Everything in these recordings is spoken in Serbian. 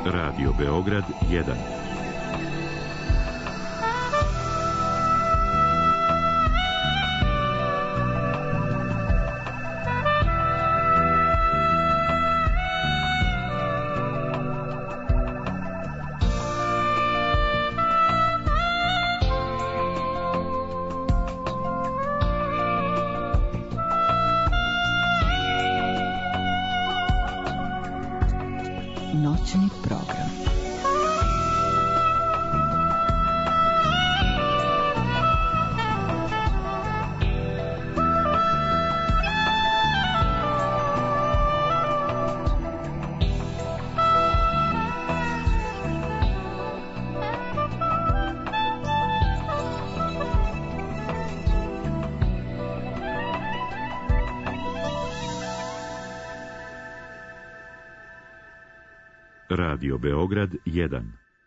Radio Beograd 1. Noćni program. Radio Beograd 1.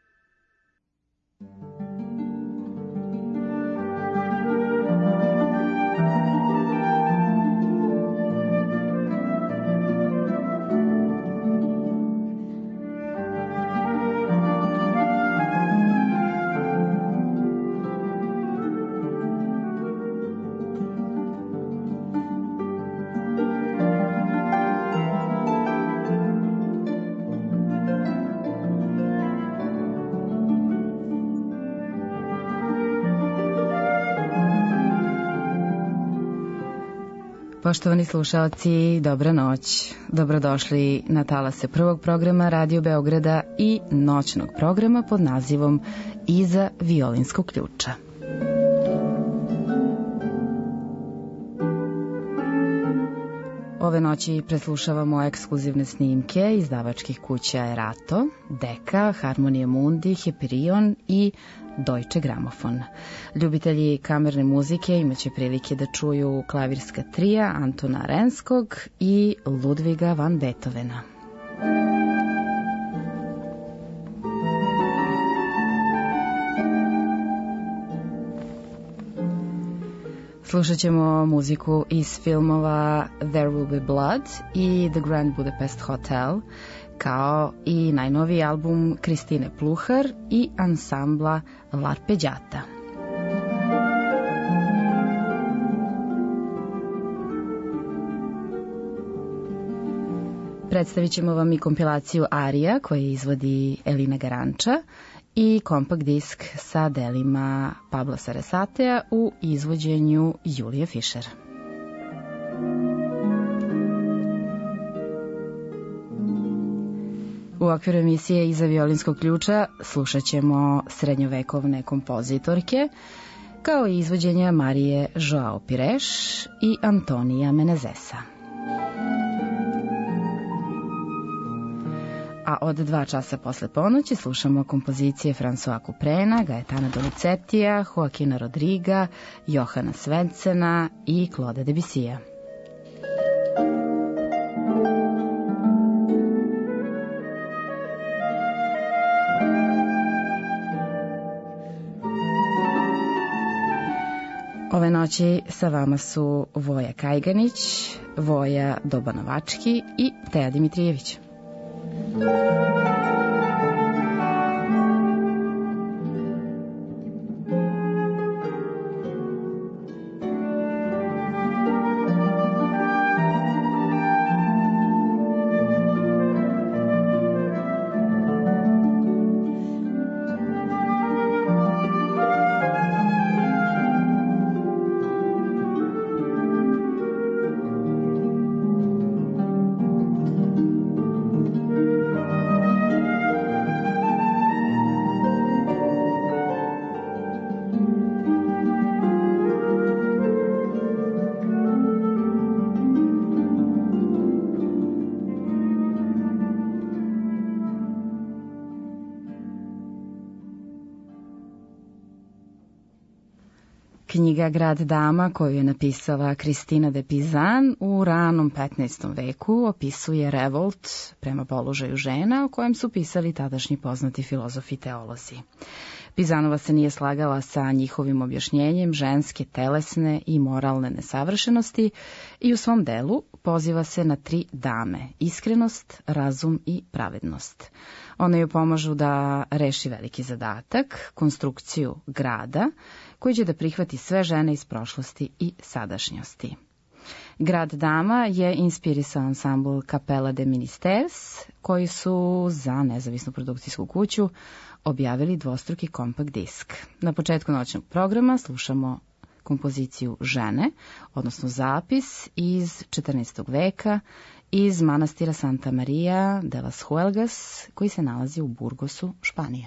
Poštovani slušaoci, dobra noć. Dobrodošli na talase prvog programa Radio Beograda i noćnog programa pod nazivom Iza violinskog ključa. Ove noći preslušavamo ekskluzivne snimke izdavačkih kuća Erato, Deka, Harmonije Mundi, Hyperion i Deutsche Grammophon. Ljubitelji kamerne muzike imaće prilike da čuju klavirska trija Antona Renskog i Ludviga van Beethovena. Slušat ćemo muziku iz filmova There Will Be Blood i The Grand Budapest Hotel, kao i najnoviji album Kristine Pluhar i ansambla L'Arpeggiata. Predstavit ćemo vam i kompilaciju arija koje izvodi Elina Garanča i kompakt disk sa delima Pabla Sarasatea u izvođenju Julije Fischer. U okviru emisije Iza violinskog ključa slušat ćemo srednjovekovne kompozitorke, kao i izvođenja Marije Joao Pires i Antonija Menezesa. A od 2 časa posle ponoći slušamo kompozicije François Couprena, Gaetana Donizetija, Joaquina Rodriga, Johana Svendsena i Claude Debussija. Ove noći sa vama su Voja Kajganić, Voja Dobanovački i Teja Dimitrijević. Knjiga Grad dama, koju je napisala Kristina de Pizan u ranom 15. veku, opisuje revolt prema položaju žena o kojem su pisali tadašnji poznati filozofi i teolozi. Pizanova se nije slagala sa njihovim objašnjenjem ženske telesne i moralne nesavršenosti i u svom delu poziva se na 3 dame, iskrenost, razum i pravednost. One joj pomažu da reši veliki zadatak, konstrukciju grada, koji će da prihvati sve žene iz prošlosti i sadašnjosti. Grad dama je inspirisao ansambl Capella de Ministers, koji su za nezavisnu produkcijsku kuću objavili dvostruki kompakt disk. Na početku noćnog programa slušamo kompoziciju Žene, odnosno zapis iz 14. veka iz manastira Santa Maria de las Huelgas, koji se nalazi u Burgosu, Španija.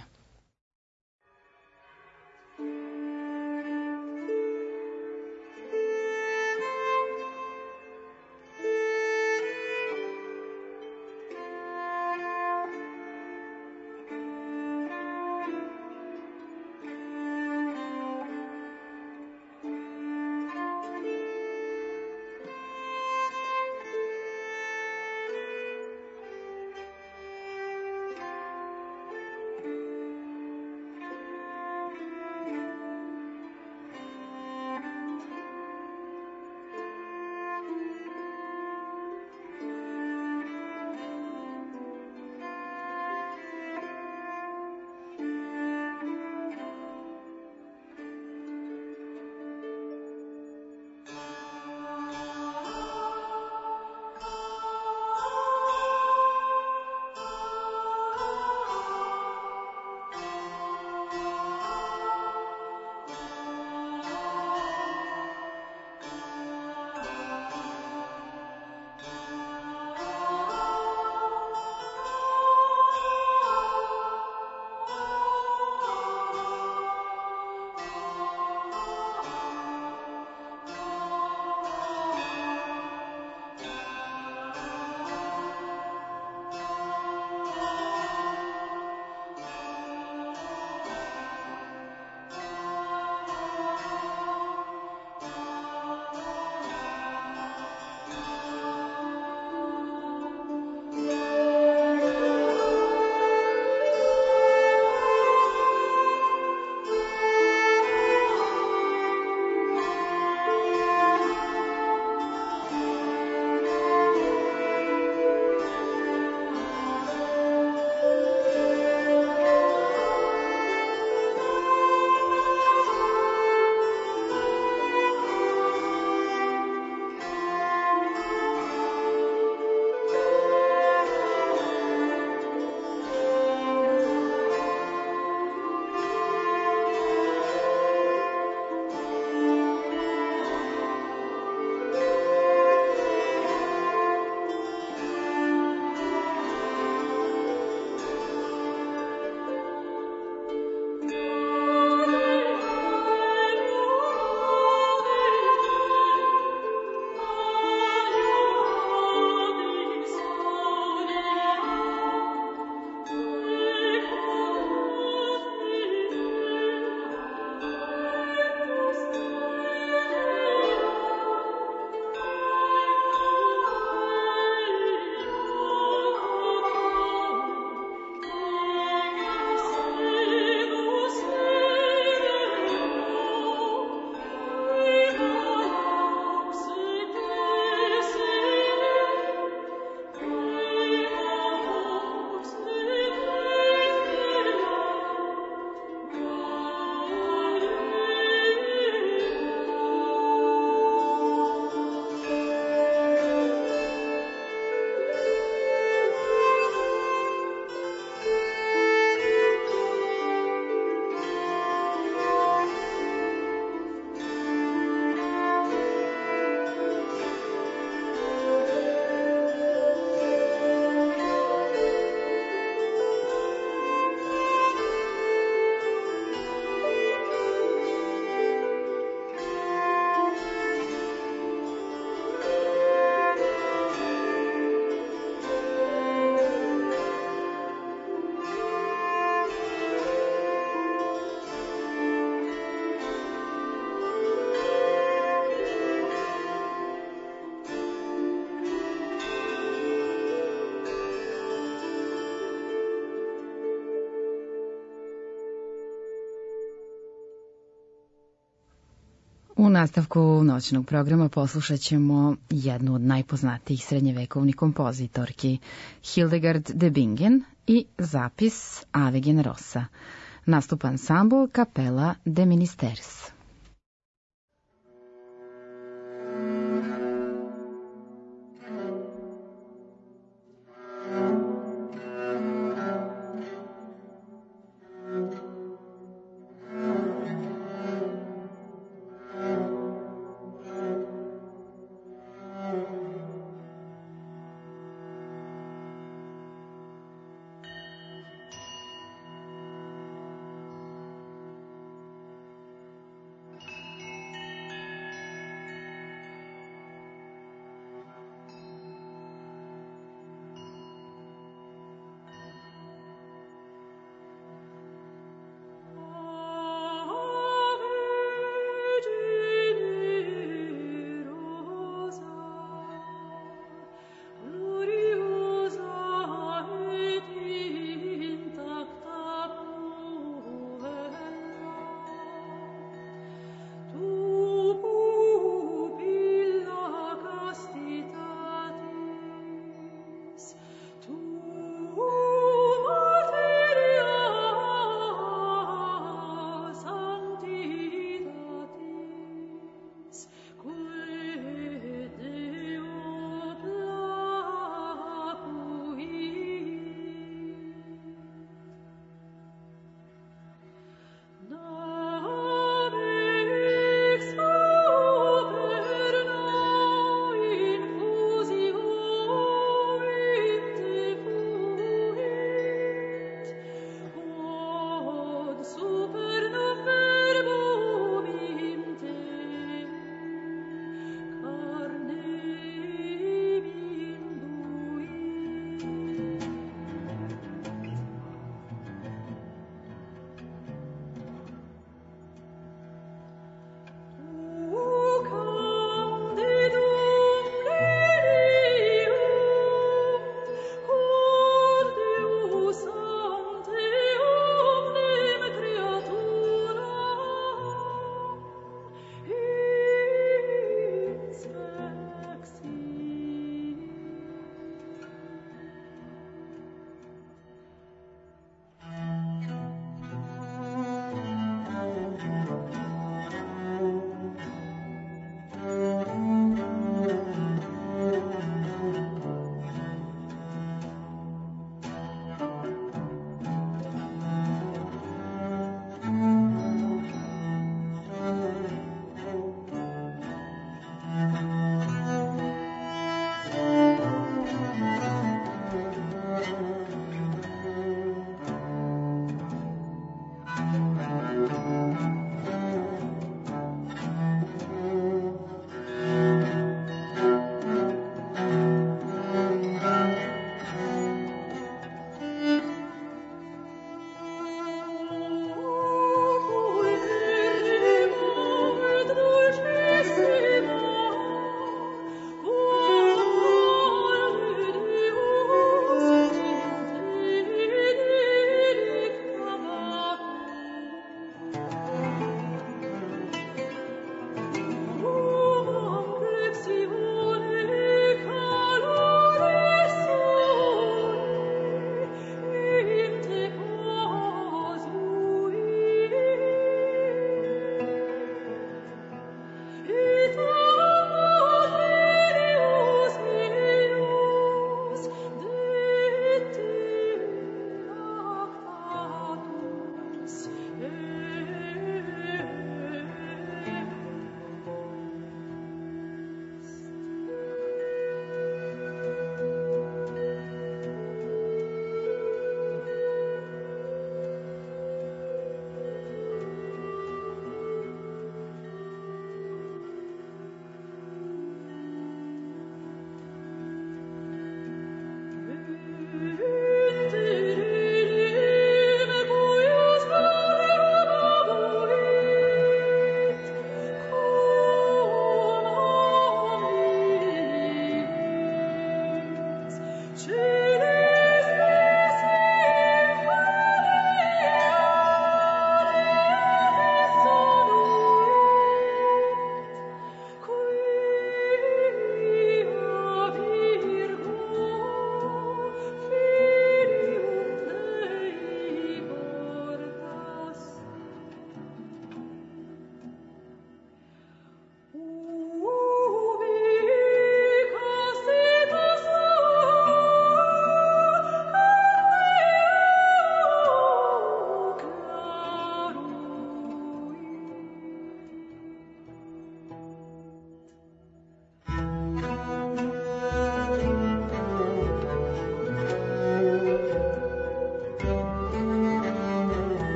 U nastavku noćnog programa poslušat ćemo jednu od najpoznatijih srednjevekovnih kompozitorki, Hildegard de Bingen, i zapis Ave Generosa. Nastupa ansambl Kapela de Ministers.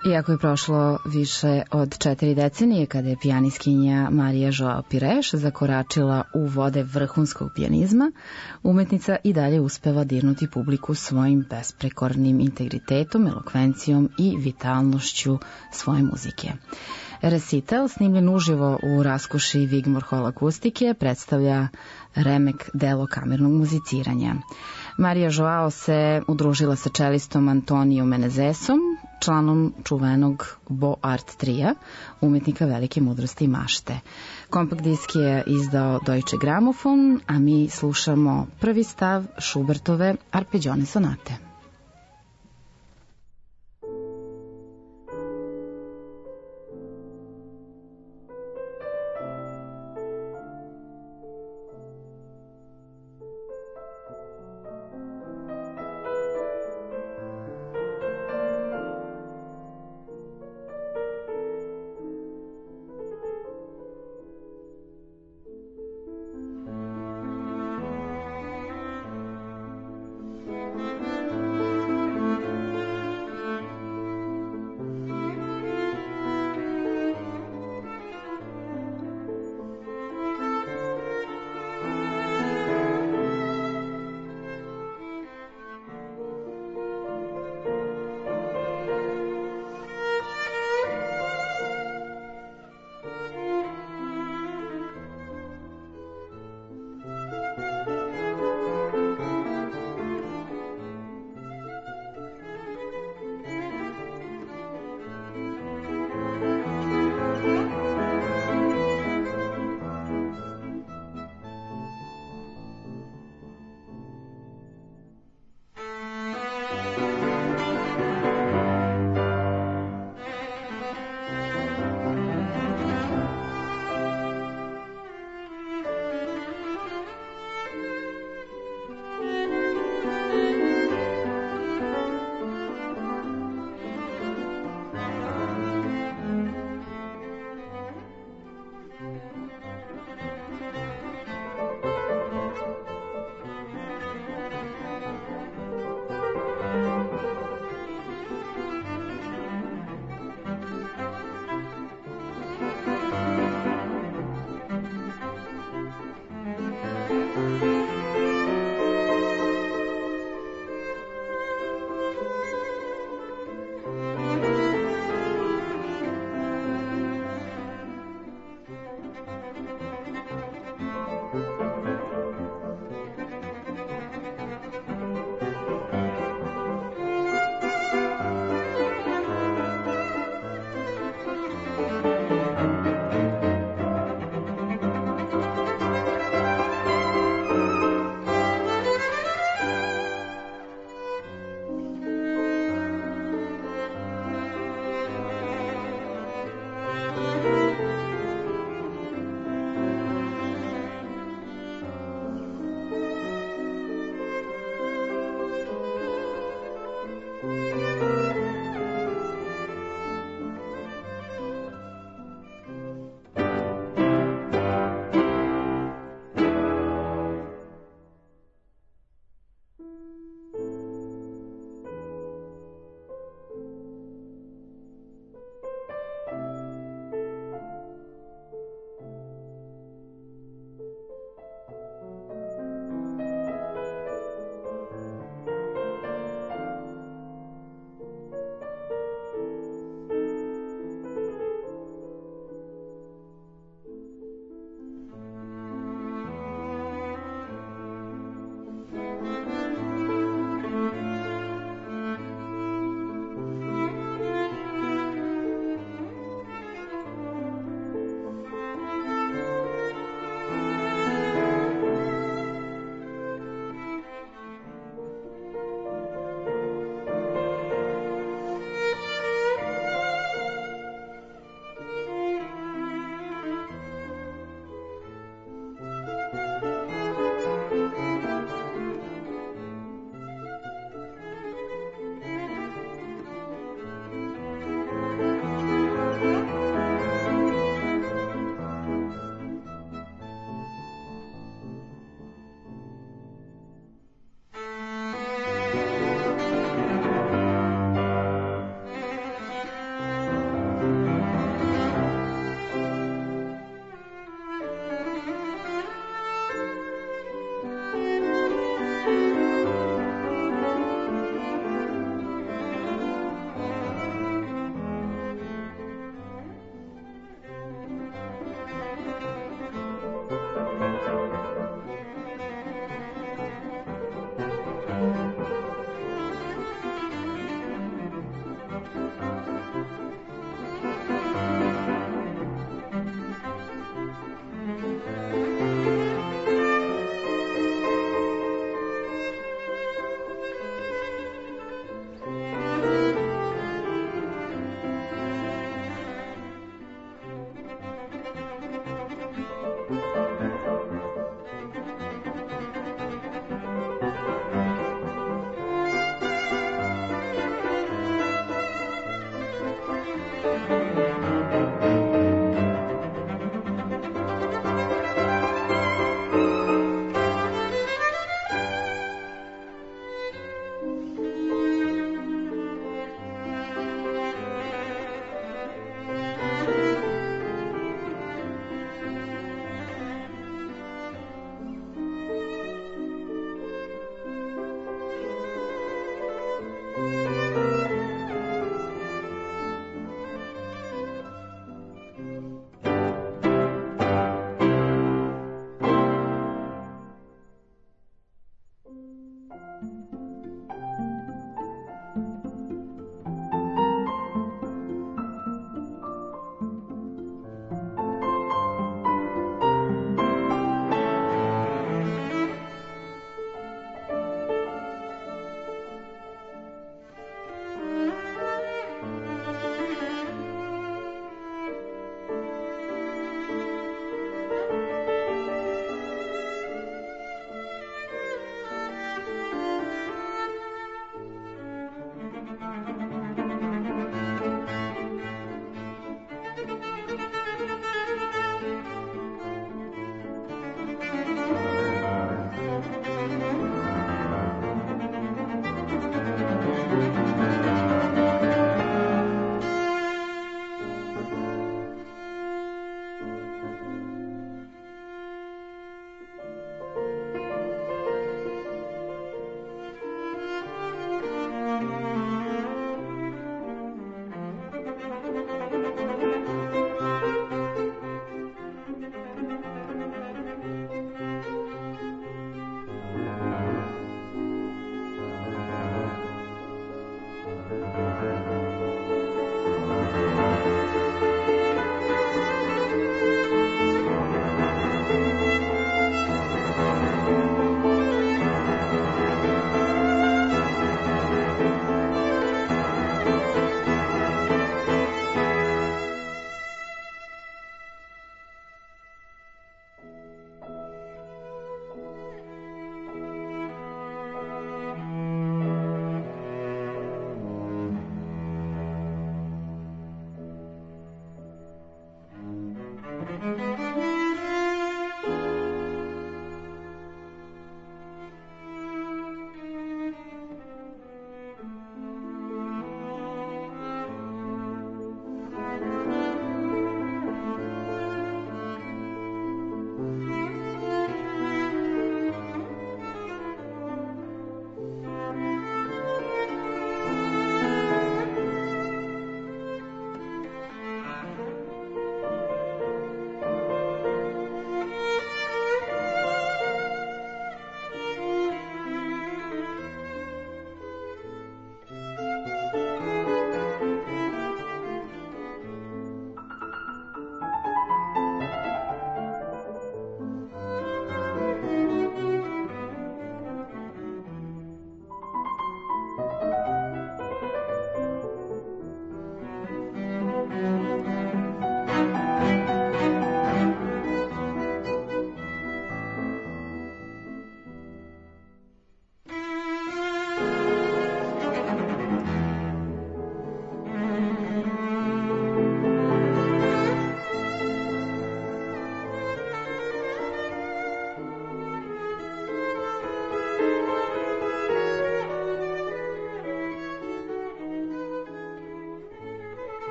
Iako je prošlo više od 4 decenije kada je pijaniskinja Marija Joao Pires zakoračila u vode vrhunskog pijanizma, umetnica i dalje uspeva dirnuti publiku svojim besprekornim integritetom, elokvencijom i vitalnošću svoje muzike. Recital, snimljen uživo u raskoši Wigmore Hall akustike, predstavlja remek delo kamernog muziciranja. Marija Joao se udružila sa čelistom Antonijom Menezesom, članom čuvenog Bo Art trija, umetnika velike mudrosti i mašte. Kompakt disk je izdao Deutsche Grammophon, a mi slušamo prvi stav Schubertove Arpeggione sonate.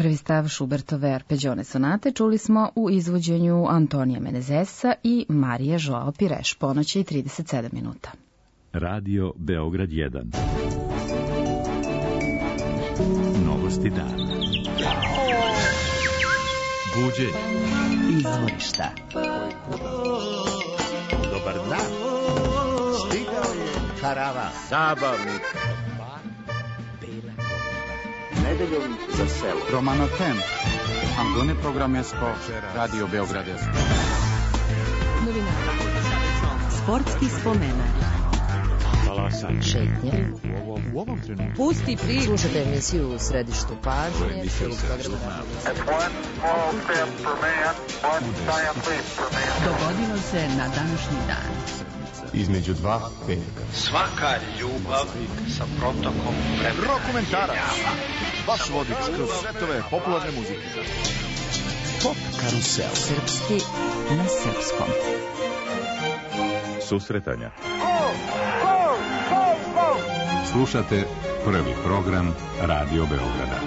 Prvi stav Schubertove arpeggione sonate čuli smo u izvođenju Antonija Menezesa i Marije Joao Pires, ponoći 37 minuta. Radio Beograd 1. Novosti dana. Buđenje. Izvorišta. Dobar dan. Stigao je karavan. Zabavnik. Nedeljom za selo. Romanotem. Antone Programesko. Radio Beograd 1. Novinara. Sportski spomenak. Šetnje. U ovom trenutku. Pusti priču. Slušajte emisiju u središtu pažnje. Dogodilo se na današnji dan. Između dva velika. Svaka ljubav sa protokom vremena. Rokomentarac. Vaš vodič kroz svetove popularne muzike. Pop karusel. Srpski na srpskom. Susretanja. Slušate prvi program Radio Beograda.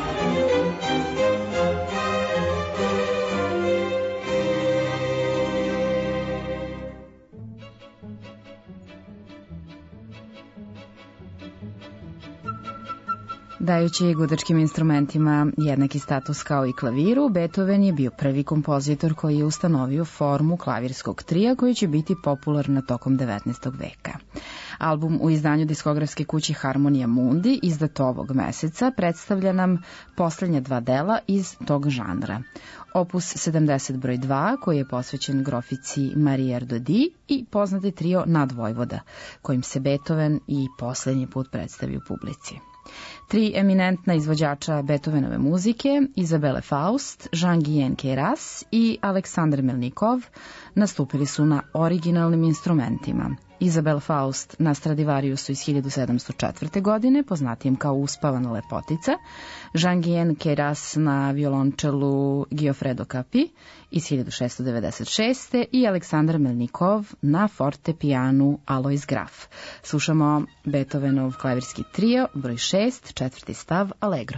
Dajući gudačkim instrumentima jednaki status kao i klaviru, Beethoven je bio prvi kompozitor koji je ustanovio formu klavirskog trija koji će biti popularna tokom 19. veka. Album u izdanju diskografske kuće Harmonia Mundi, izdat ovog meseca, predstavlja nam poslednja dva dela iz tog žanra. Opus 70 broj 2, koji je posvećen grofici Marie Erdodi, i poznati trio Nadvojvoda, kojim se Beethoven i poslednji put predstavio publici. Tri eminentna izvođača Beethovenove muzike, Izabele Faust, Jean-Guyen Queyras i Aleksandar Melnikov, nastupili su na originalnim instrumentima. Izabel Faust na Stradivariusu iz 1704. godine, poznatijem kao Uspavana lepotica, Jean-Guyen Queyras na violončelu Giofredo Capi iz 1696. i Aleksandar Melnikov na fortepijanu Alois Graf. Slušamo Beethovenov klavirski trio, broj 6, četvrti stav, Allegro.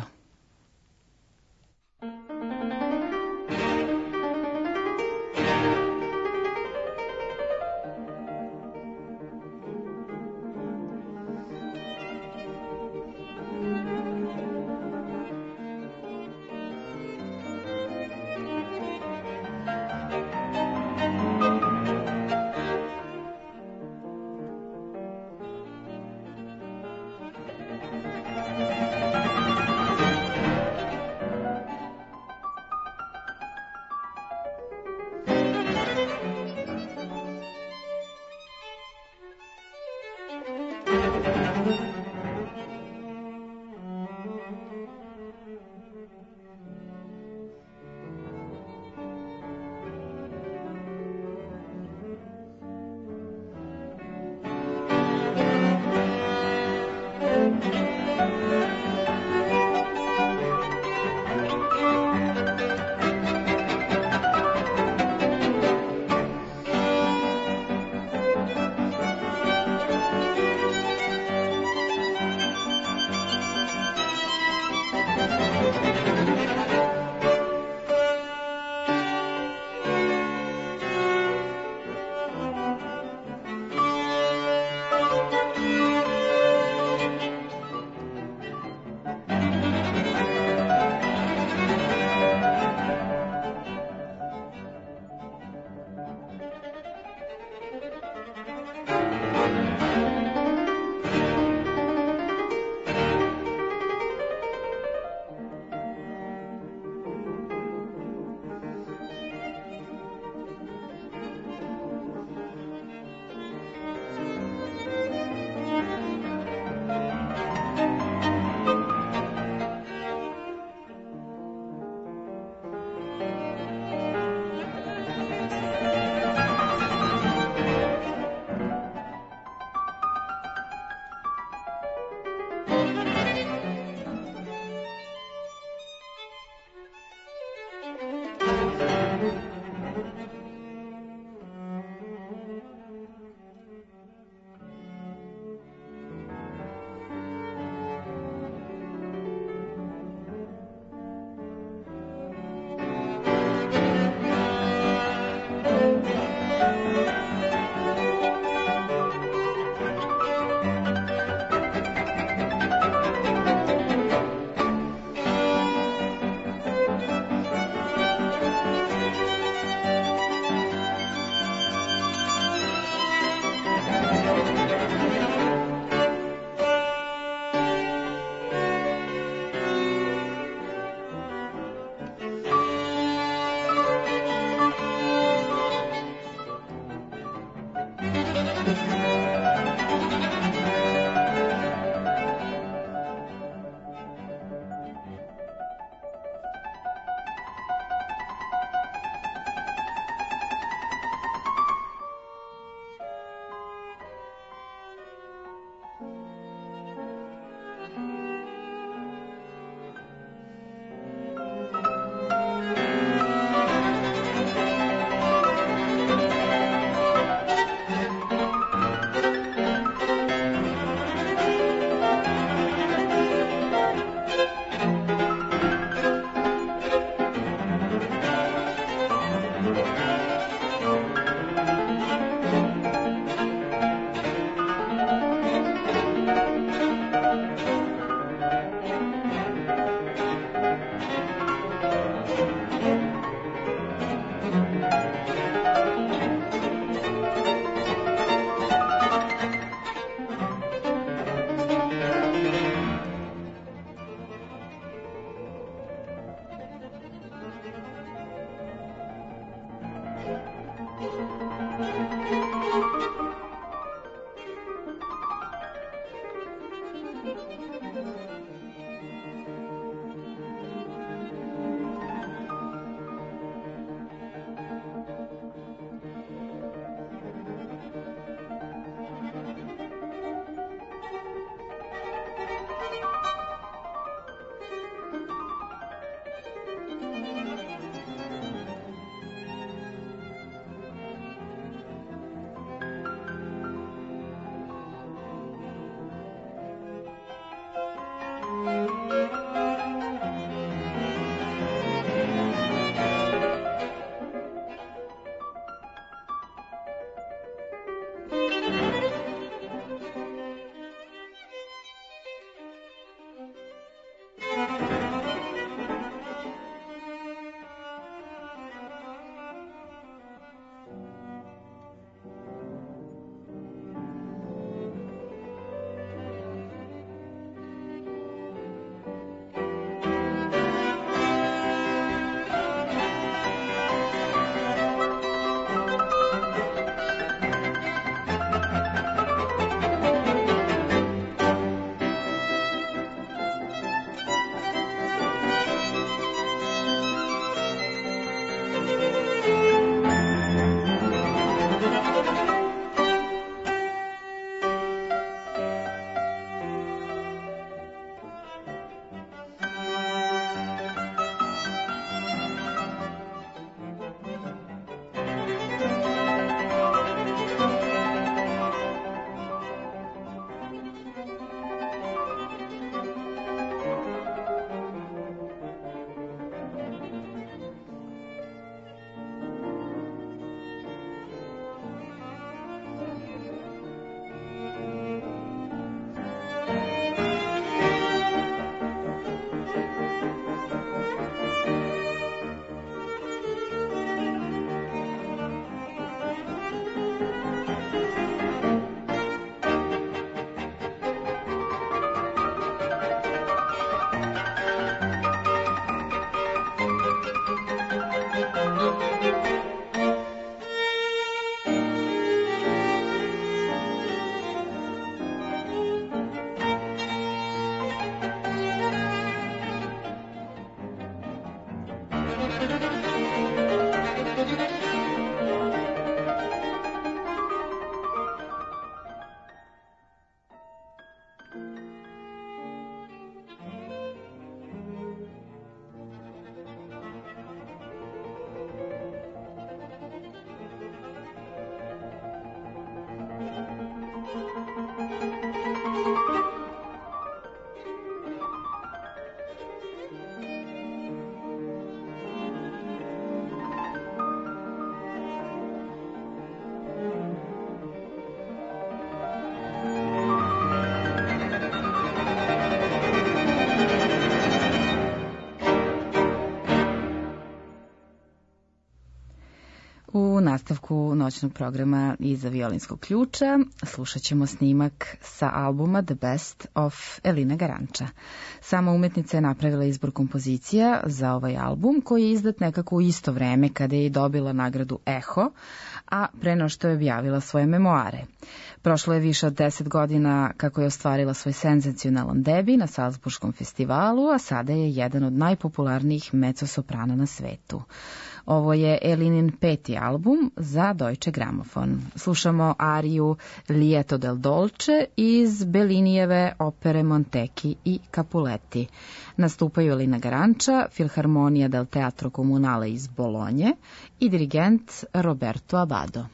U nastavku noćnog programa Iza violinskog ključa slušat ćemo snimak sa albuma The Best of Elina Garanča. Sama umetnica je napravila izbor kompozicija za ovaj album koji je izdat nekako u isto vreme kada je i dobila nagradu Eho, a pre no što je objavila svoje memoare. Prošlo je više od 10 godina kako je ostvarila svoj senzacionalan debi na Salzburškom festivalu, a sada je jedan od najpopularnijih mezzosoprana na svetu. Ovo je Elinin 5. album za Deutsche Grammophon. Slušamo ariju Lieto del Dolce iz Bellinijeve opere Montecchi i Capuletti. Nastupaju Elina Garanča, Filharmonija del Teatro Comunale iz Bolonje i dirigent Roberto Abbado.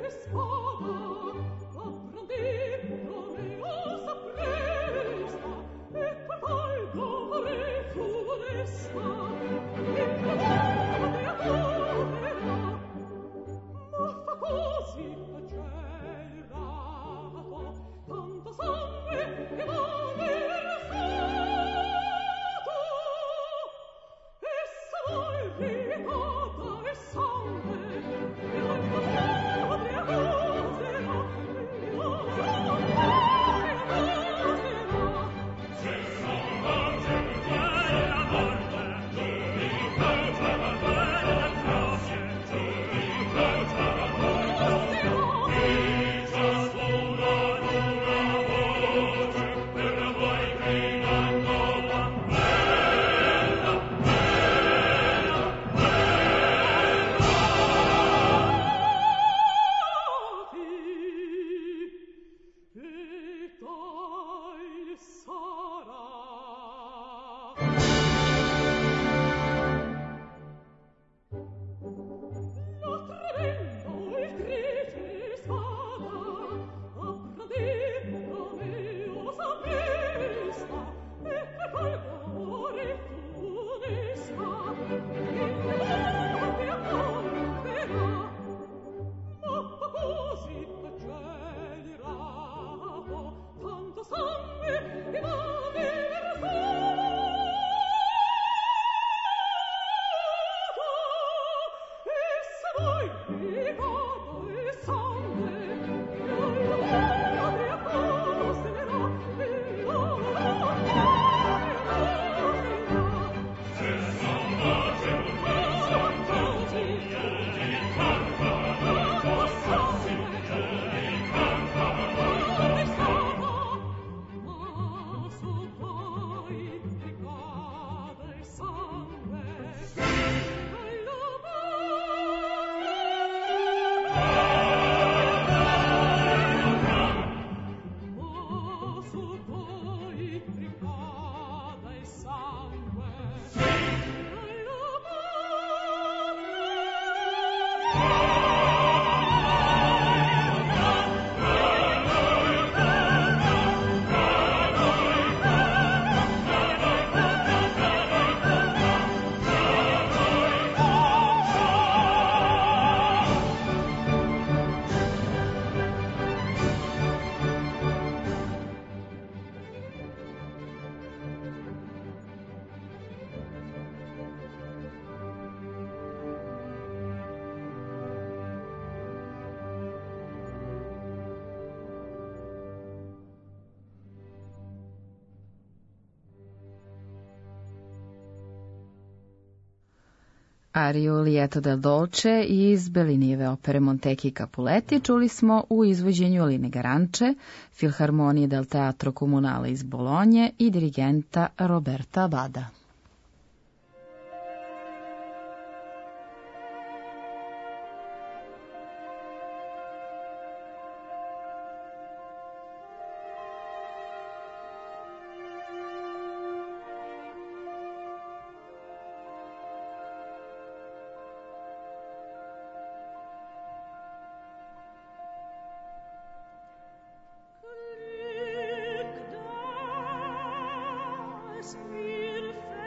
Ariju Lieto del Dolce iz Bellinijeve opere Montecchi i Capuletti čuli smo u izvođenju Aline Garanče, Filharmonije del Teatro Comunale iz Bolonje i dirigenta Roberta Abada. Mir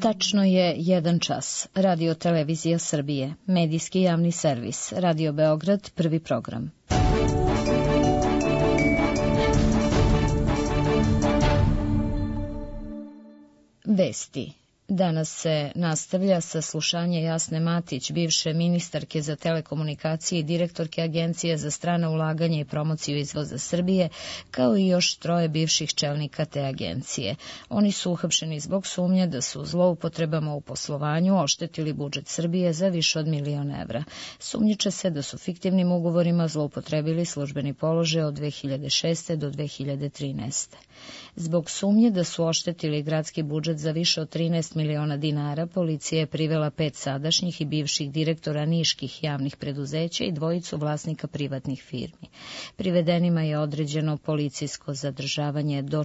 Tačno je 1 čas. Radio Televizija Srbije, medijski javni servis, Radio Beograd, prvi program. Vesti. Danas se nastavlja saslušanje Jasne Matić, bivše ministarke za telekomunikacije i direktorke Agencije za strana ulaganja i promociju izvoza Srbije, kao i još 3 bivših čelnika te agencije. Oni su uhapšeni zbog sumnje da su zloupotrebama u poslovanju oštetili budžet Srbije za više od 1.000.000 evra. Sumnjiče se da su fiktivnim ugovorima zloupotrebili službeni položaj od 2006. do 2013. Zbog sumnje da su oštetili gradski budžet za više od 13 miliona dinara, policija je privela 5 sadašnjih i bivših direktora niških javnih preduzeća i 2 vlasnika privatnih firmi. Privedenima je određeno policijsko zadržavanje do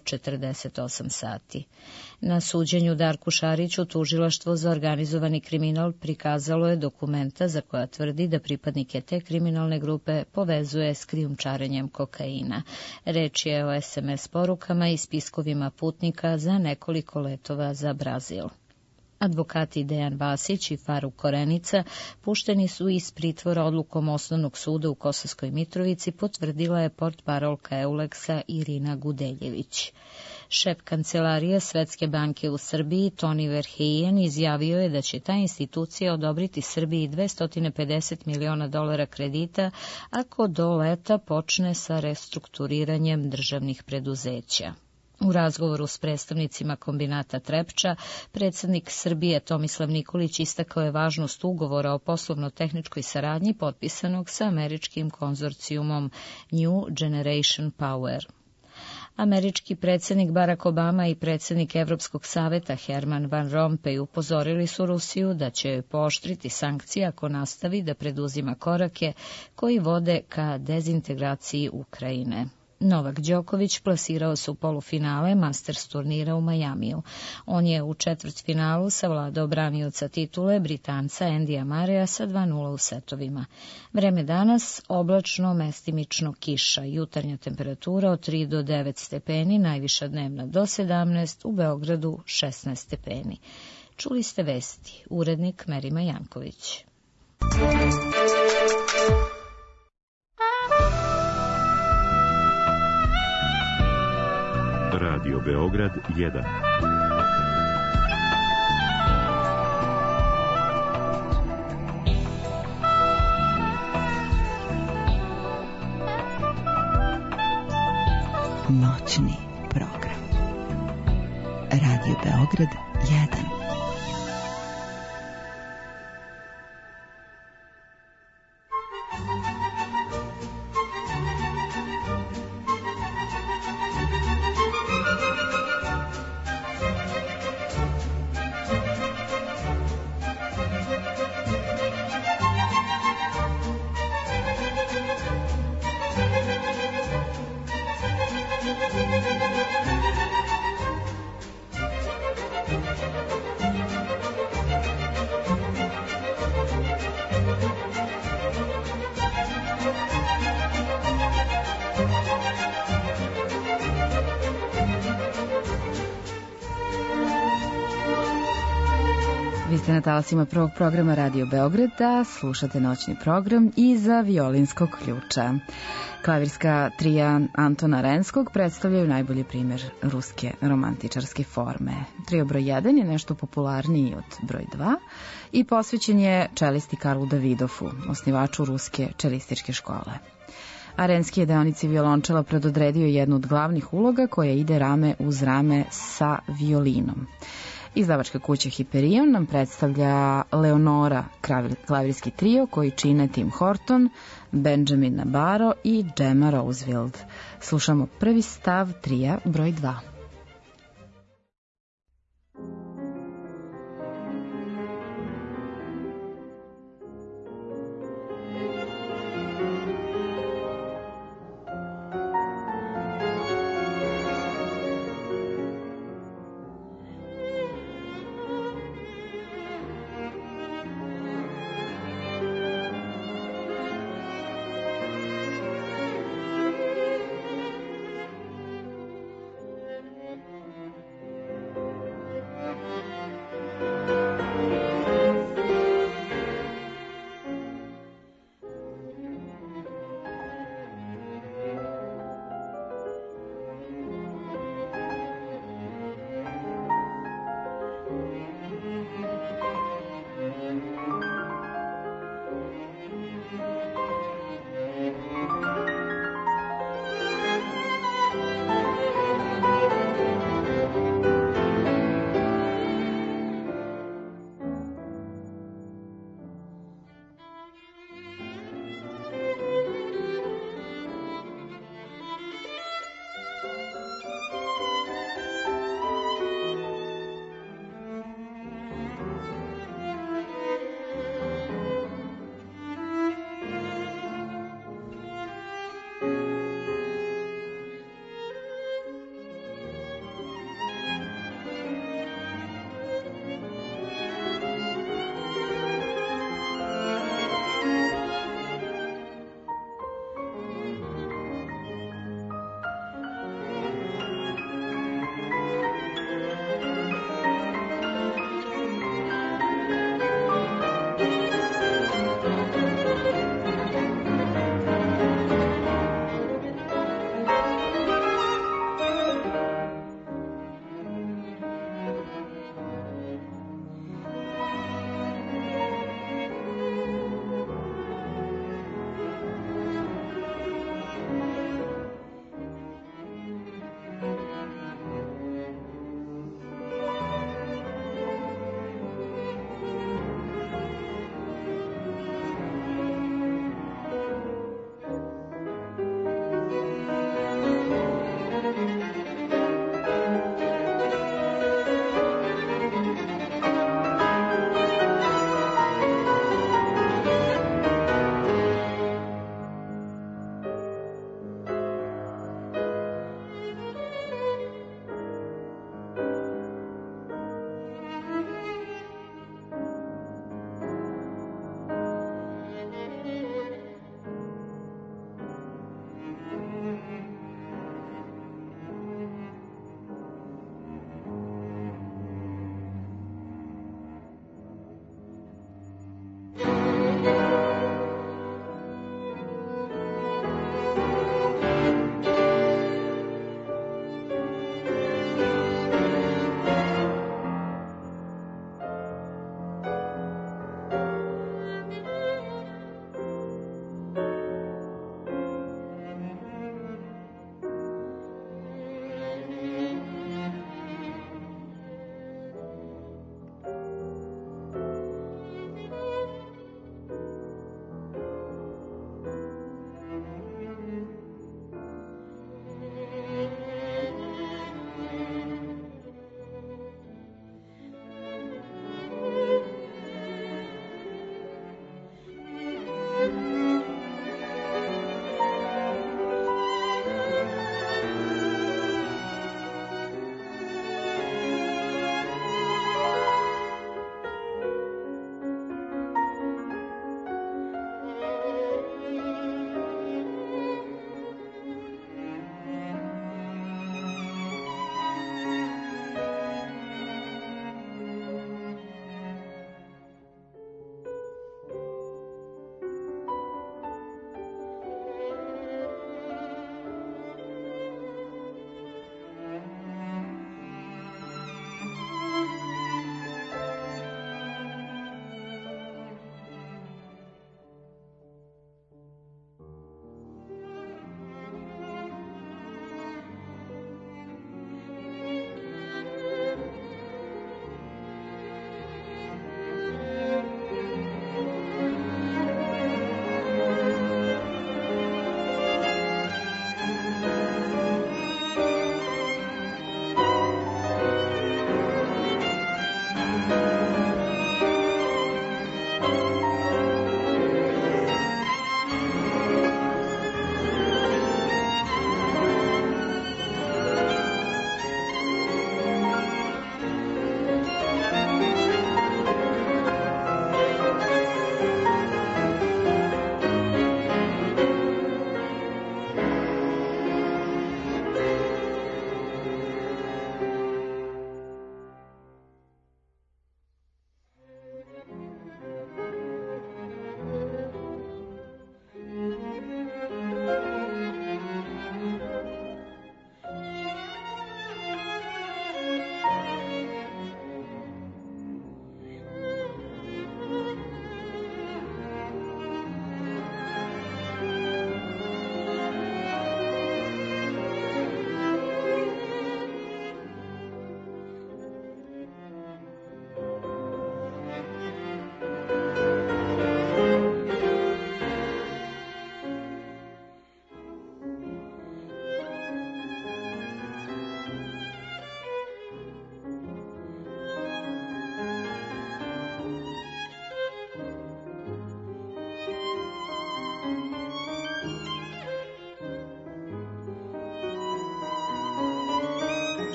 48 sati. Na suđenju Darku Šariću tužilaštvo za organizovani kriminal prikazalo je dokumenta za koja tvrdi da pripadnike te kriminalne grupe povezuje s krijumčarenjem kokaina. Reč je o SMS porukama i spiskovima putnika za nekoliko letova za Brazil. Advokati Dejan Vasić i Faruk Korenica pušteni su iz pritvora odlukom Osnovnog suda u Kosovskoj Mitrovici, potvrdila je portparolka Euleksa Irina Gudeljević. Šef kancelarije Svetske banke u Srbiji, Toni Verheyen, izjavio je da će ta institucija odobriti Srbiji $250 miliona kredita ako do leta počne sa restrukturiranjem državnih preduzeća. U razgovoru s predstavnicima kombinata Trepča, predsjednik Srbije Tomislav Nikolić istakao je važnost ugovora o poslovno-tehničkoj saradnji potpisanog sa američkim konzorcijumom New Generation Power. Američki predsjednik Barack Obama i predsjednik Evropskog saveta Herman Van Rompuy upozorili su Rusiju da će joj pooštriti sankcije ako nastavi da preduzima korake koji vode ka dezintegraciji Ukrajine. Novak Đoković plasirao se u polufinale Masters turnira u Majamiju. On je u četvrtfinalu savladao branioca titule Britanca Andyja Murraya sa 2:0 u setovima. Vreme danas oblačno, mestimično kiša, jutarnja temperatura od 3 do 9 stepeni, najviša dnevna do 17, u Beogradu 16 stepeni. Čuli ste vesti, urednik Merima Janković. Radio Beograd 1. Noćni program. Radio Beograd 1. Vi ste na talasima prvog programa Radio Beograda, slušate noćni program iza violinskog ključa. Klavirska trija Antona Renskog predstavljaju najbolji primjer ruske romantičarske forme. Trio broj 1 je nešto popularniji od broj 2 i posvećen je čelisti Karlu Davidovu, osnivaču ruske čelističke škole. A Renski je deonici violončela predodredio jednu od glavnih uloga koja ide rame uz rame sa violinom. Izdavačka kuća Hyperion nam predstavlja Leonora, klavirski trio koji čine Tim Horton, Benjamin Nabarro i Gemma Roseville. Slušamo prvi stav trija broj 2.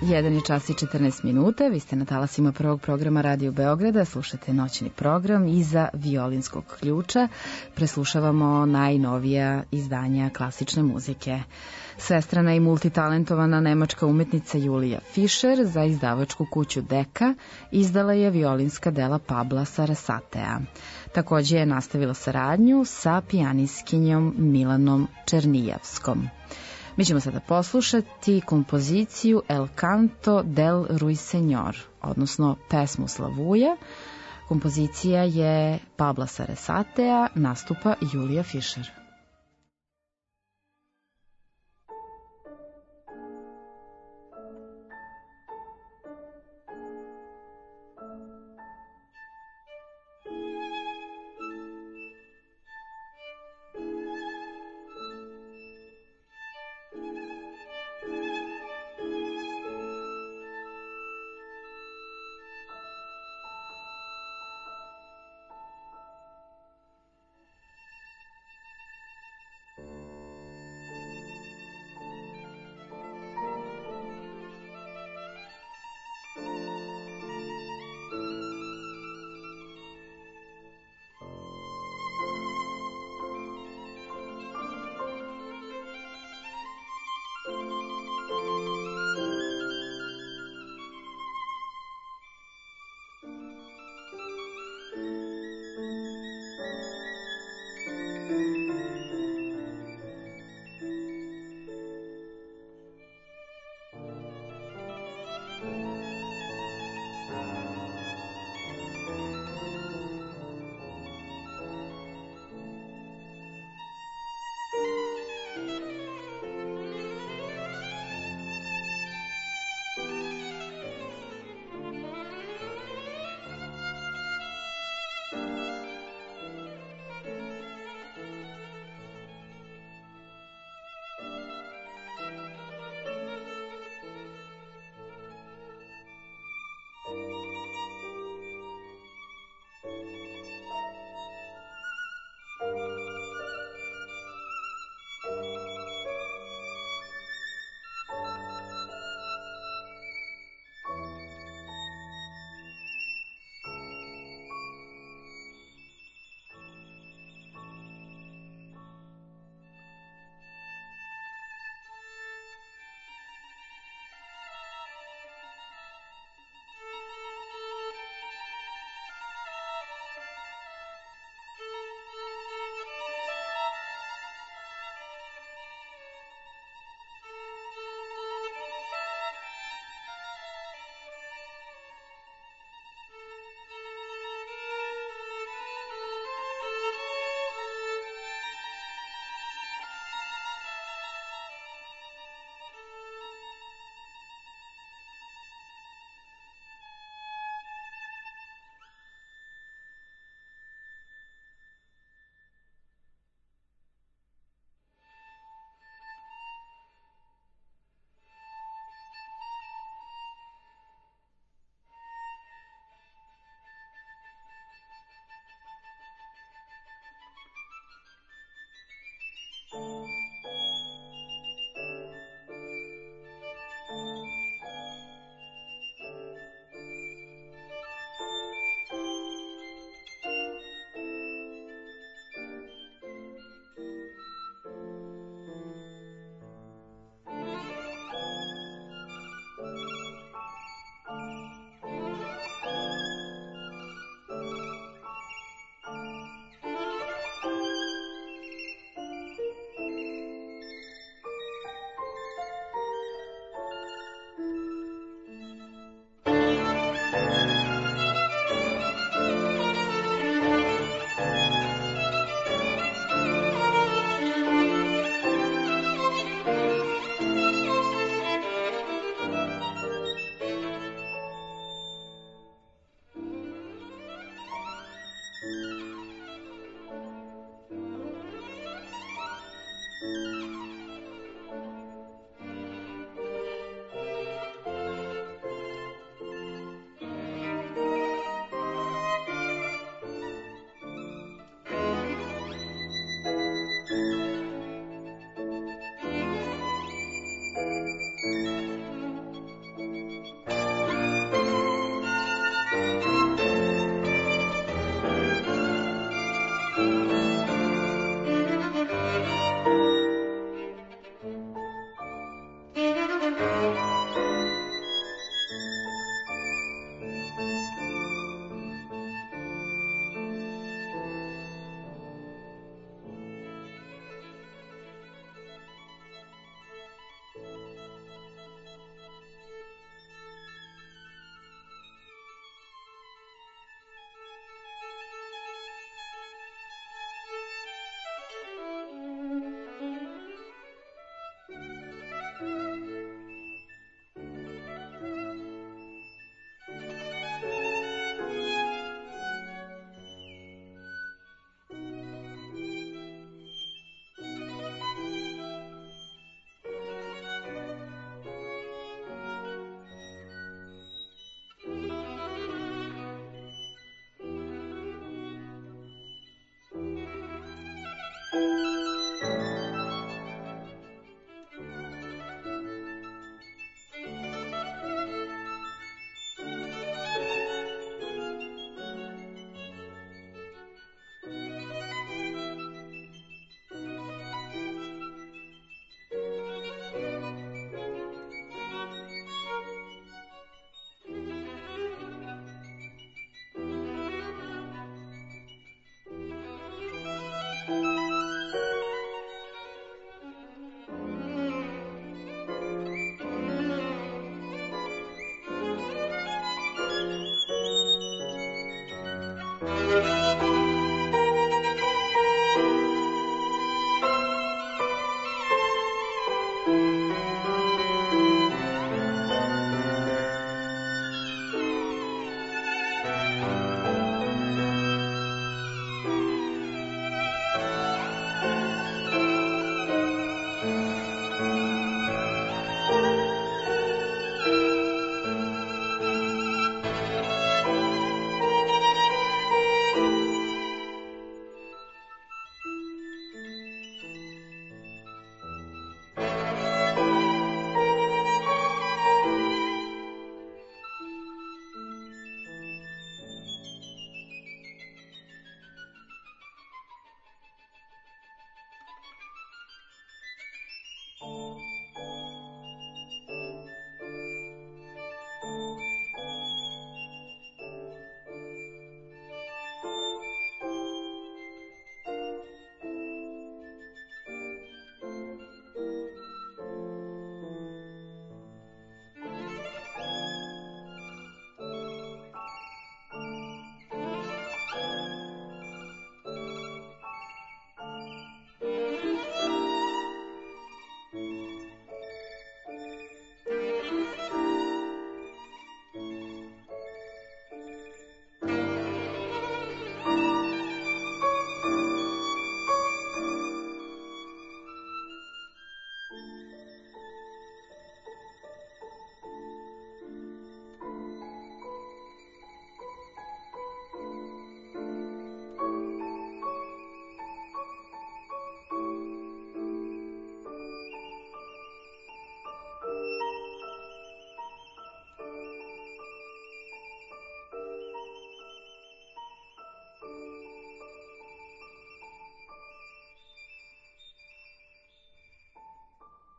1 je čas i 14 minuta, vi ste na talasima prvog programa Radio Beograda, slušate noćni program iza violinskog ključa, preslušavamo najnovija izdanja klasične muzike. Svestrana i multitalentovana nemačka umetnica Julija Fischer za izdavačku kuću Deka izdala je violinska dela Pabla Sarasatea. Takođe je nastavila saradnju sa pijaniskinjom Milanom Černijevskom. Mi ćemo sada poslušati kompoziciju El Canto del Ruiseñor, odnosno pesmu Slavuja. Kompozicija je Pabla Sarasatea, nastupa Julija Fischer.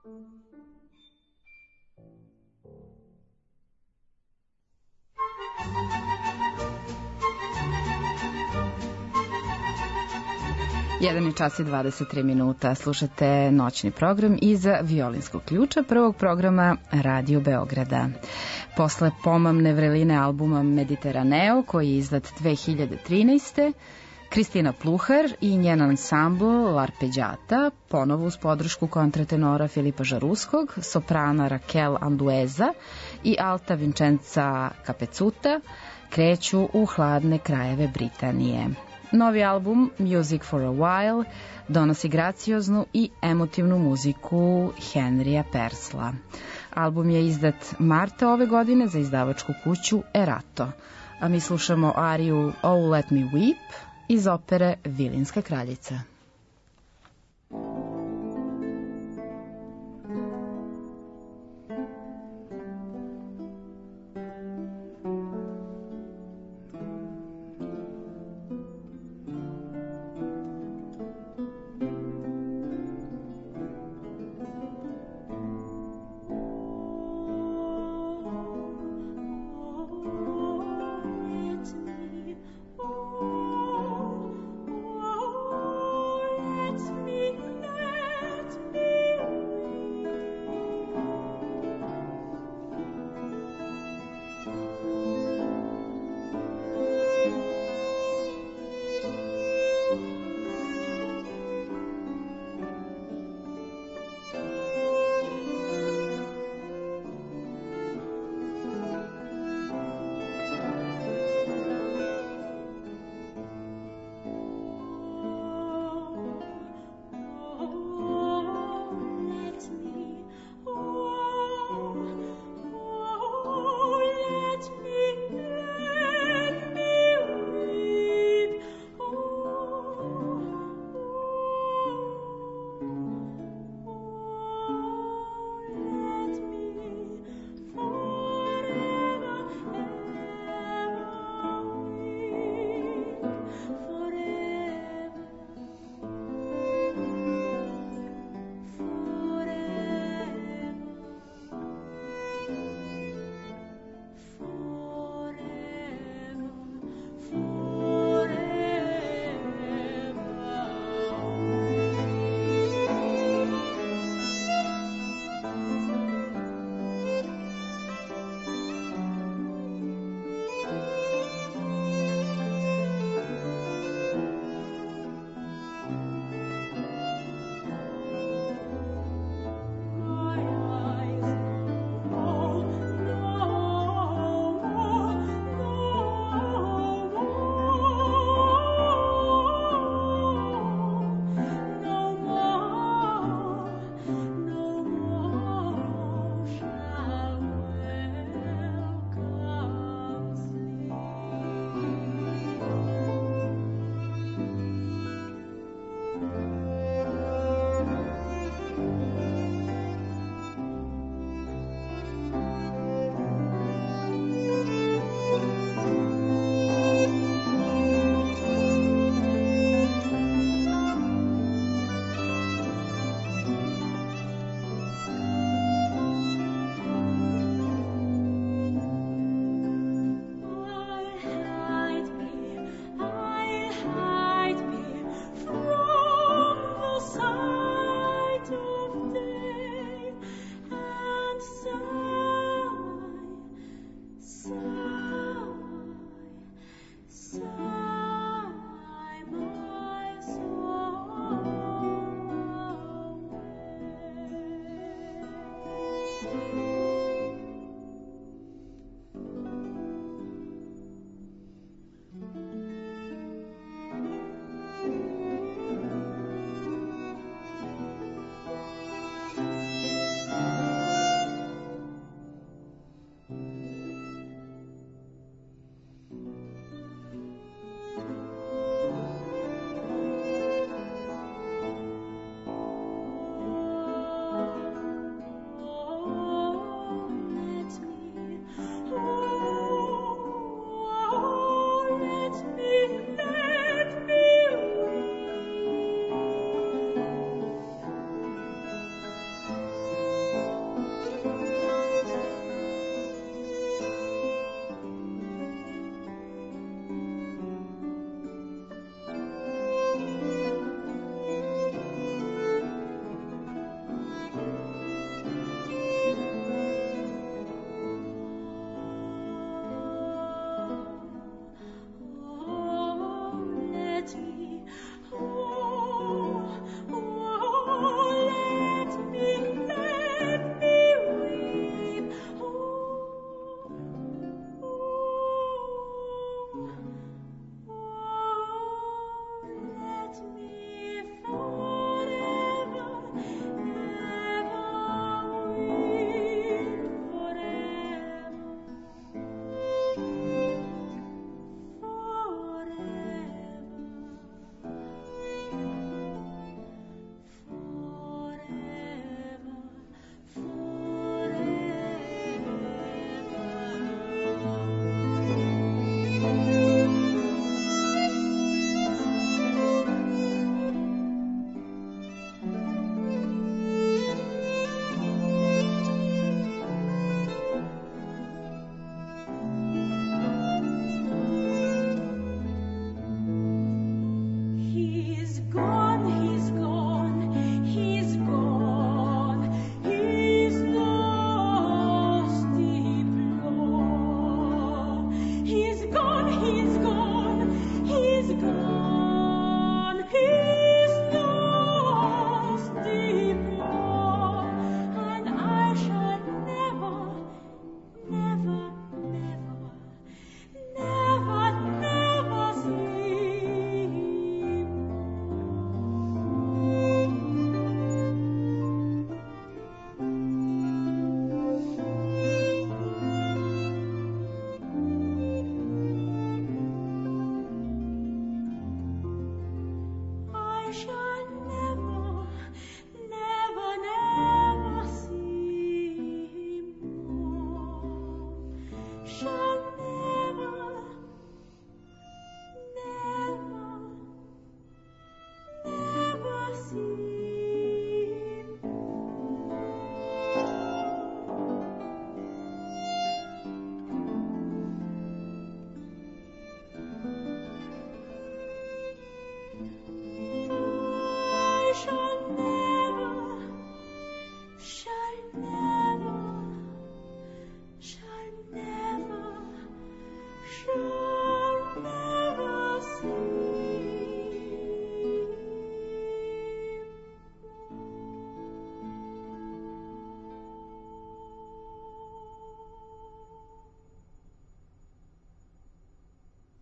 Jedan je čas i 23 minuta. Slušate noćni program iz violinskog ključa prvog programa Radio Beograda. Posle pomamne vreline albuma Mediteraneo, koji je izdat 2013. Kristina Pluhar i njen ansambl L'Arpeggiata, ponovo uz podršku kontratenora Filipa Žaruskog, soprana Raquel Andueza i alta Vincenza Capezuta, kreću u hladne krajeve Britanije. Novi album Music for a While donosi gracioznu i emotivnu muziku Henrya Purcella. Album je izdat marta ove godine za izdavačku kuću Erato, a mi slušamo ariju Oh Let Me Weep iz opere Vilinska kraljica. Oh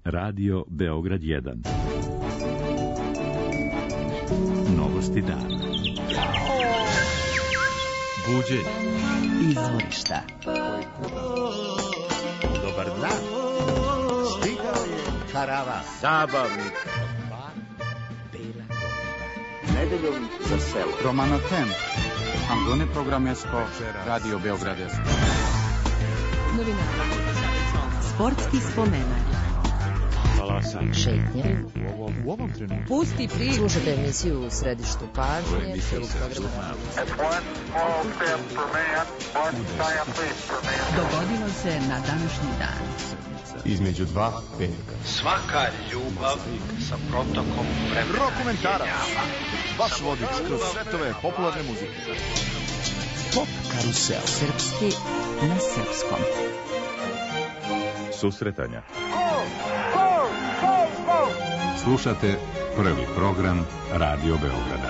Radio Beograd 1. Novosti dana. Buđenje. Izvorišta. Dobar dan. Stigao je karavan. Zabavnik. Nedeljom za selo. Romanotem. Angone programesko Radio Beogradesko. Novinari. Sportski spomenak. Šetnje. U ovom trenutku. Pusti priču. Slušajte emisiju u središtu pažnje. Dogodilo se na današnji dan. Između dva petka. Svaka ljubav sa protokom vremena. Rokomentarac. Vaš vodič kroz svetove popularne muzike. Pop karusel. Srpski na srpskom. Susretanja. Slušate prvi program Radio Beograda.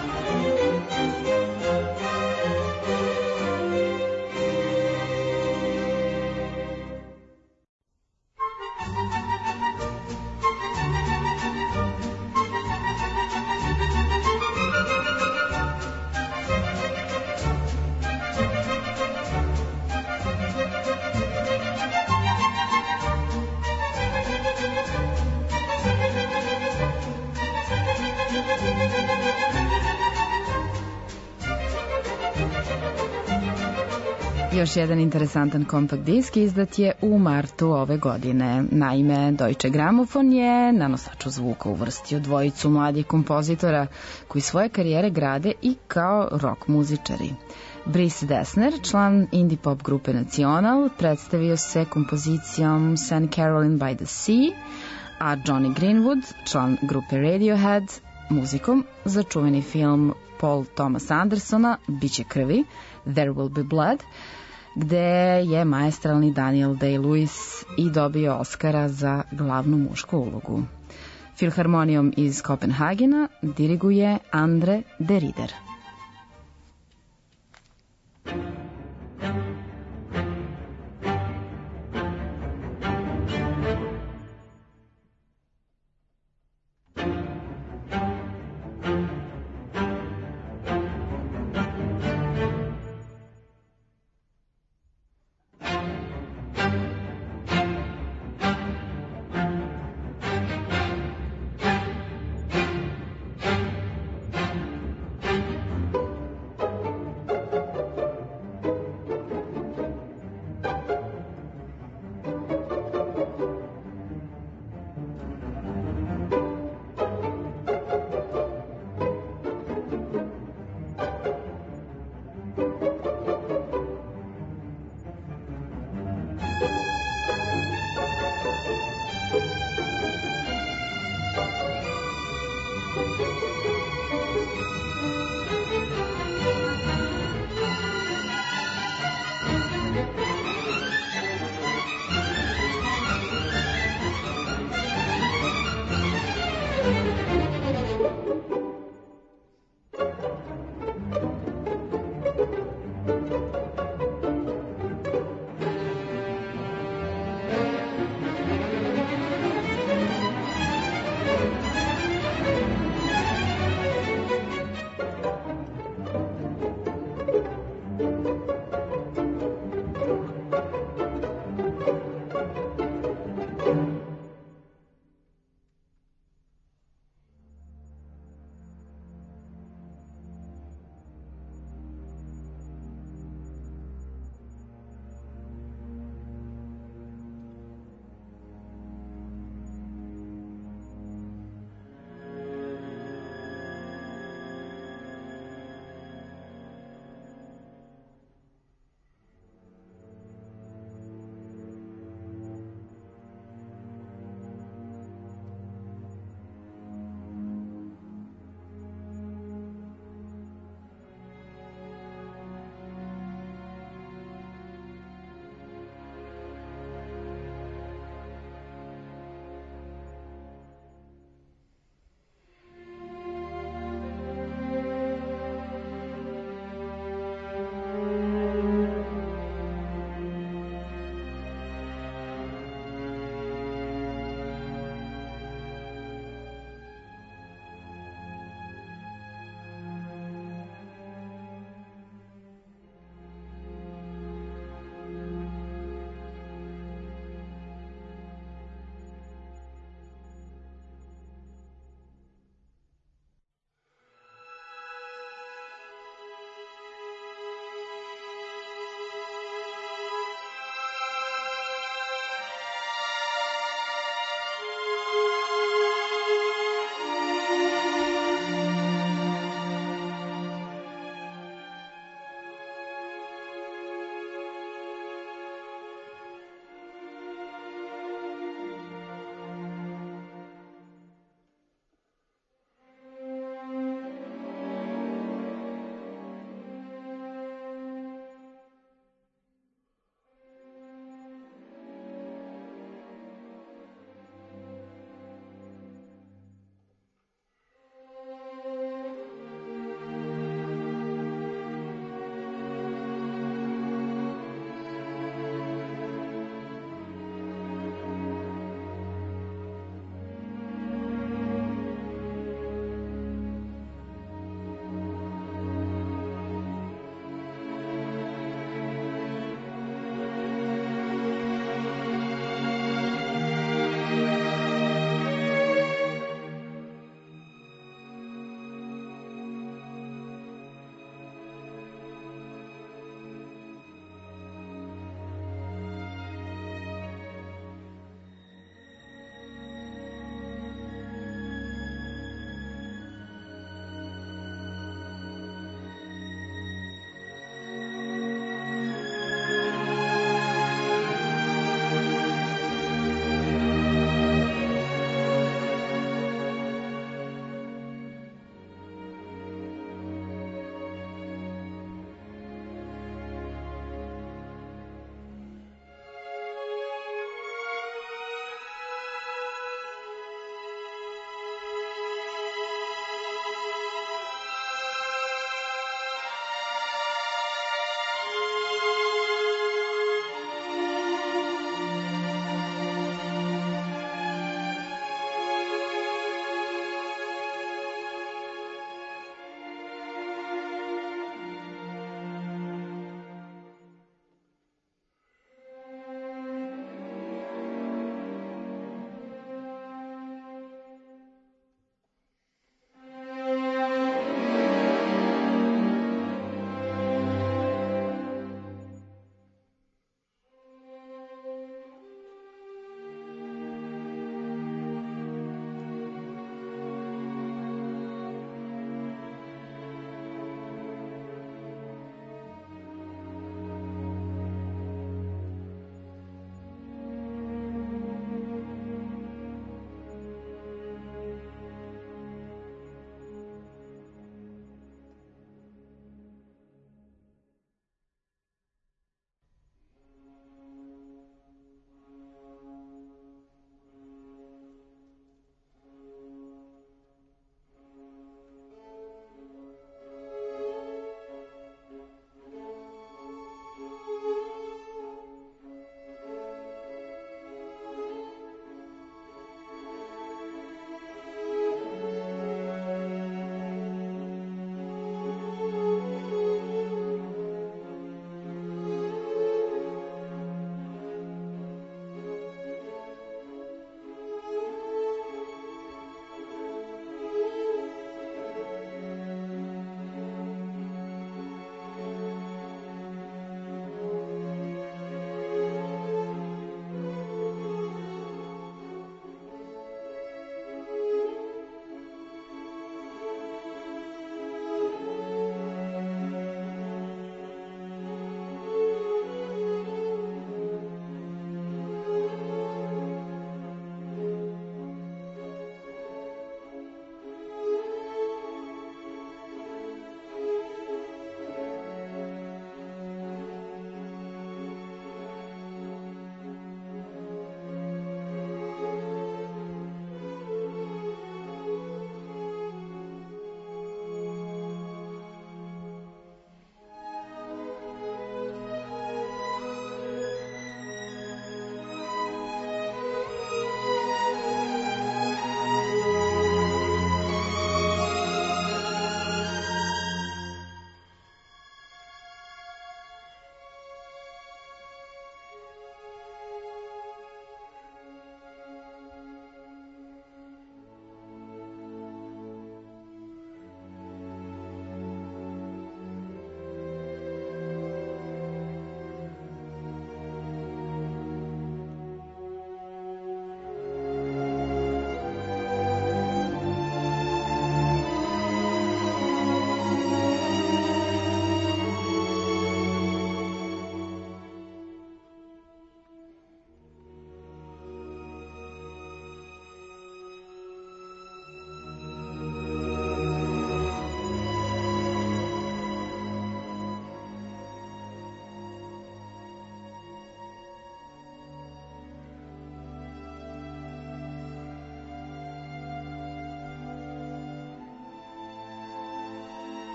Još jedan interesantan kompakt disk izdat je u martu ove godine. Naime, Deutsche Grammophon je na nosaču zvuka uvrstio dvojicu mladih kompozitora koji svoje karijere grade i kao rock muzičari. Brice Dessner, član indie pop grupe Nacional, predstavio se kompozicijom St. Caroline by the Sea, a Johnny Greenwood, član grupe Radiohead, muzikom za čuveni film Paul Thomas Andersona Biće krvi, There Will Be Blood, gde je maestralni Daniel Day-Lewis i dobio Oscara za glavnu mušku ulogu. Filharmonijom iz Kopenhagena diriguje Andre de Rider.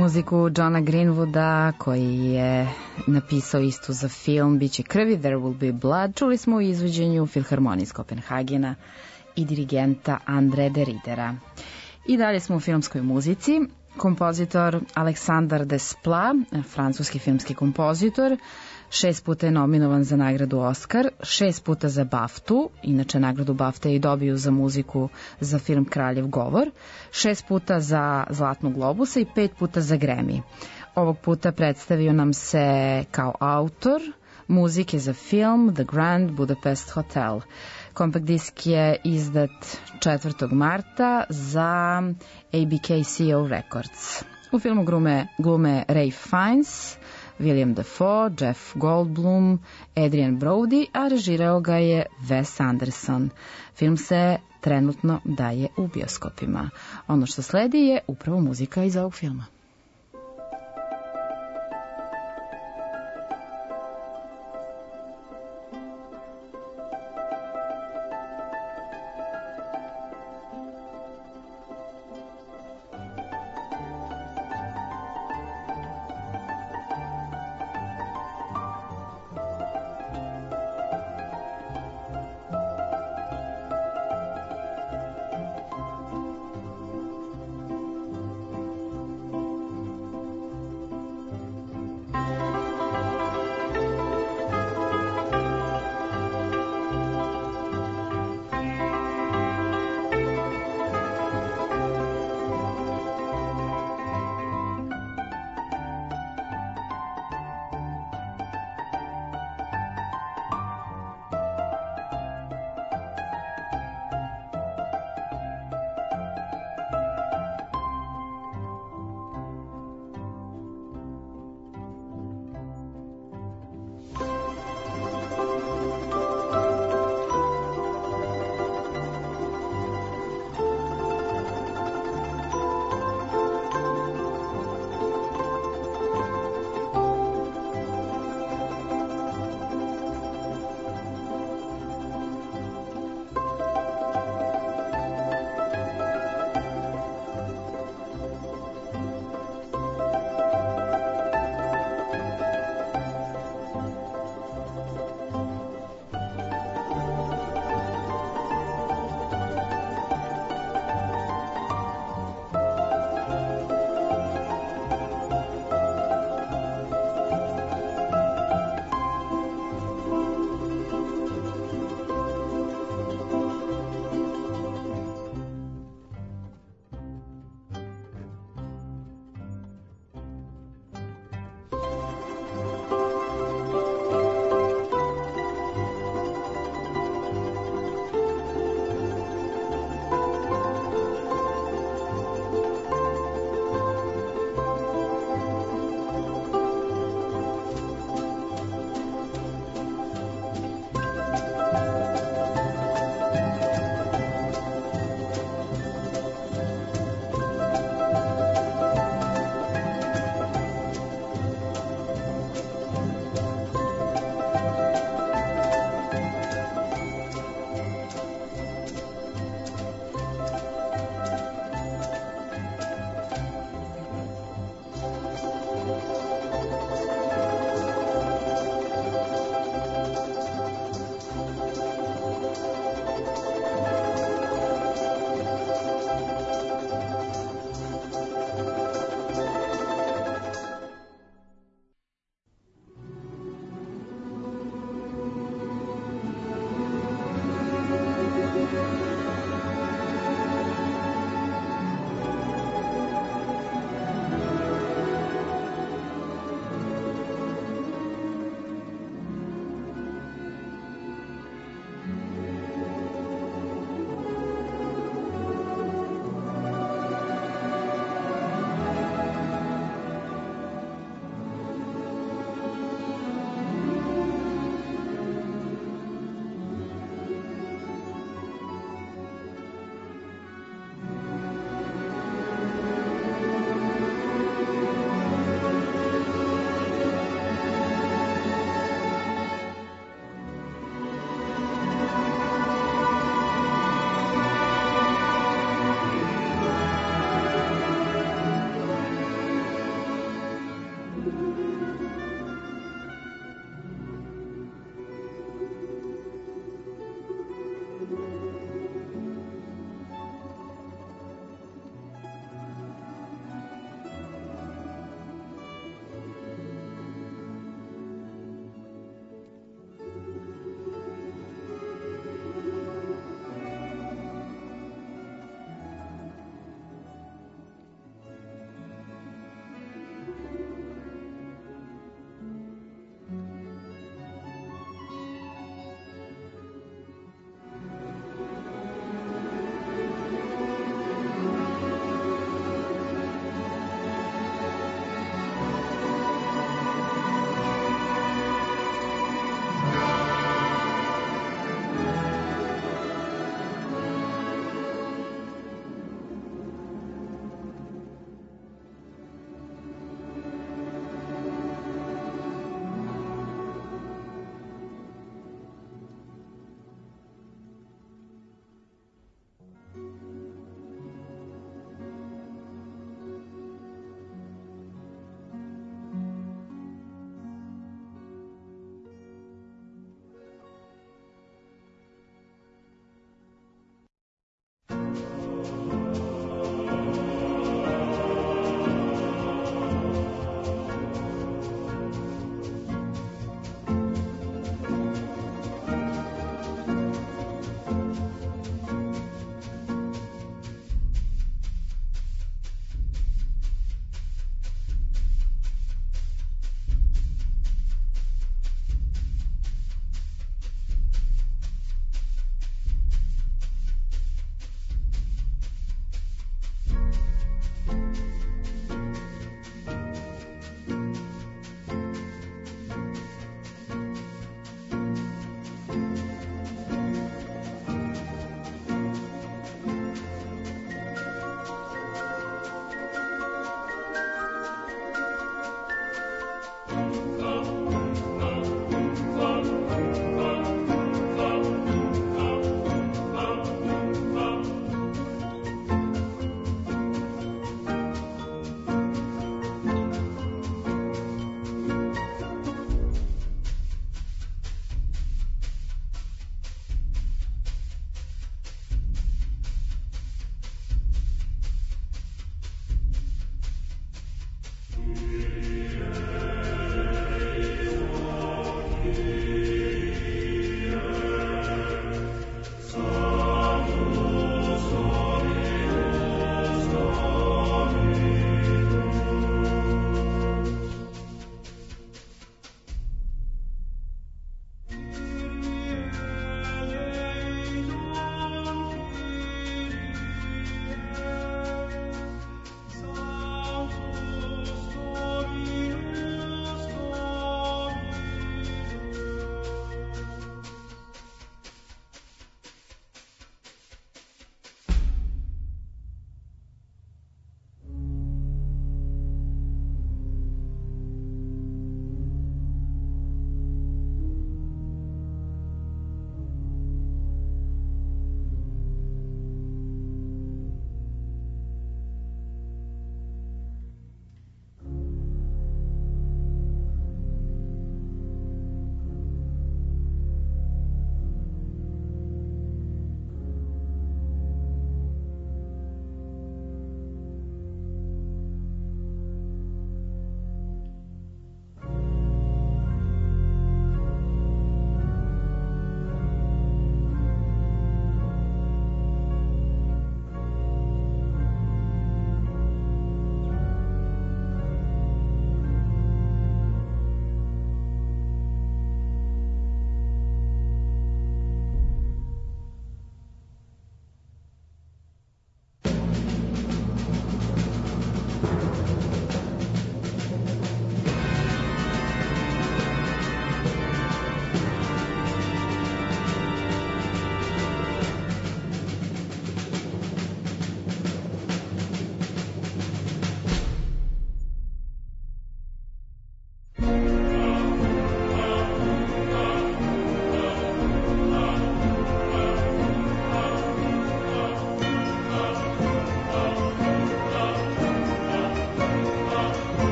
Muziku Johna Greenwooda, koji je napisao istu za film Biće krvi, There Will Be Blood, čuli smo u izvođenju Filharmonije iz Kopenhagena i dirigenta Andre de Ridera. I dalje smo u filmskoj muzici. Kompozitor Alexandre Desplat, francuski filmski kompozitor, 6 puta je nominovan za nagradu Oscar, 6 puta za BAFTA, inače nagradu BAFTA je i dobio za muziku za film Kraljev govor, 6 puta za Zlatnu globusa i 5 puta za Grammy. Ovog puta predstavio nam se kao autor muzike za film The Grand Budapest Hotel. Kompakt disk je izdat 4. marta za ABK-CO Records. U filmu glume Ralph Fiennes, William Dafoe, Jeff Goldblum, Adrian Brody, a režirao ga je Wes Anderson. Film se trenutno daje u bioskopima. Ono što sledi je upravo muzika iz ovog filma.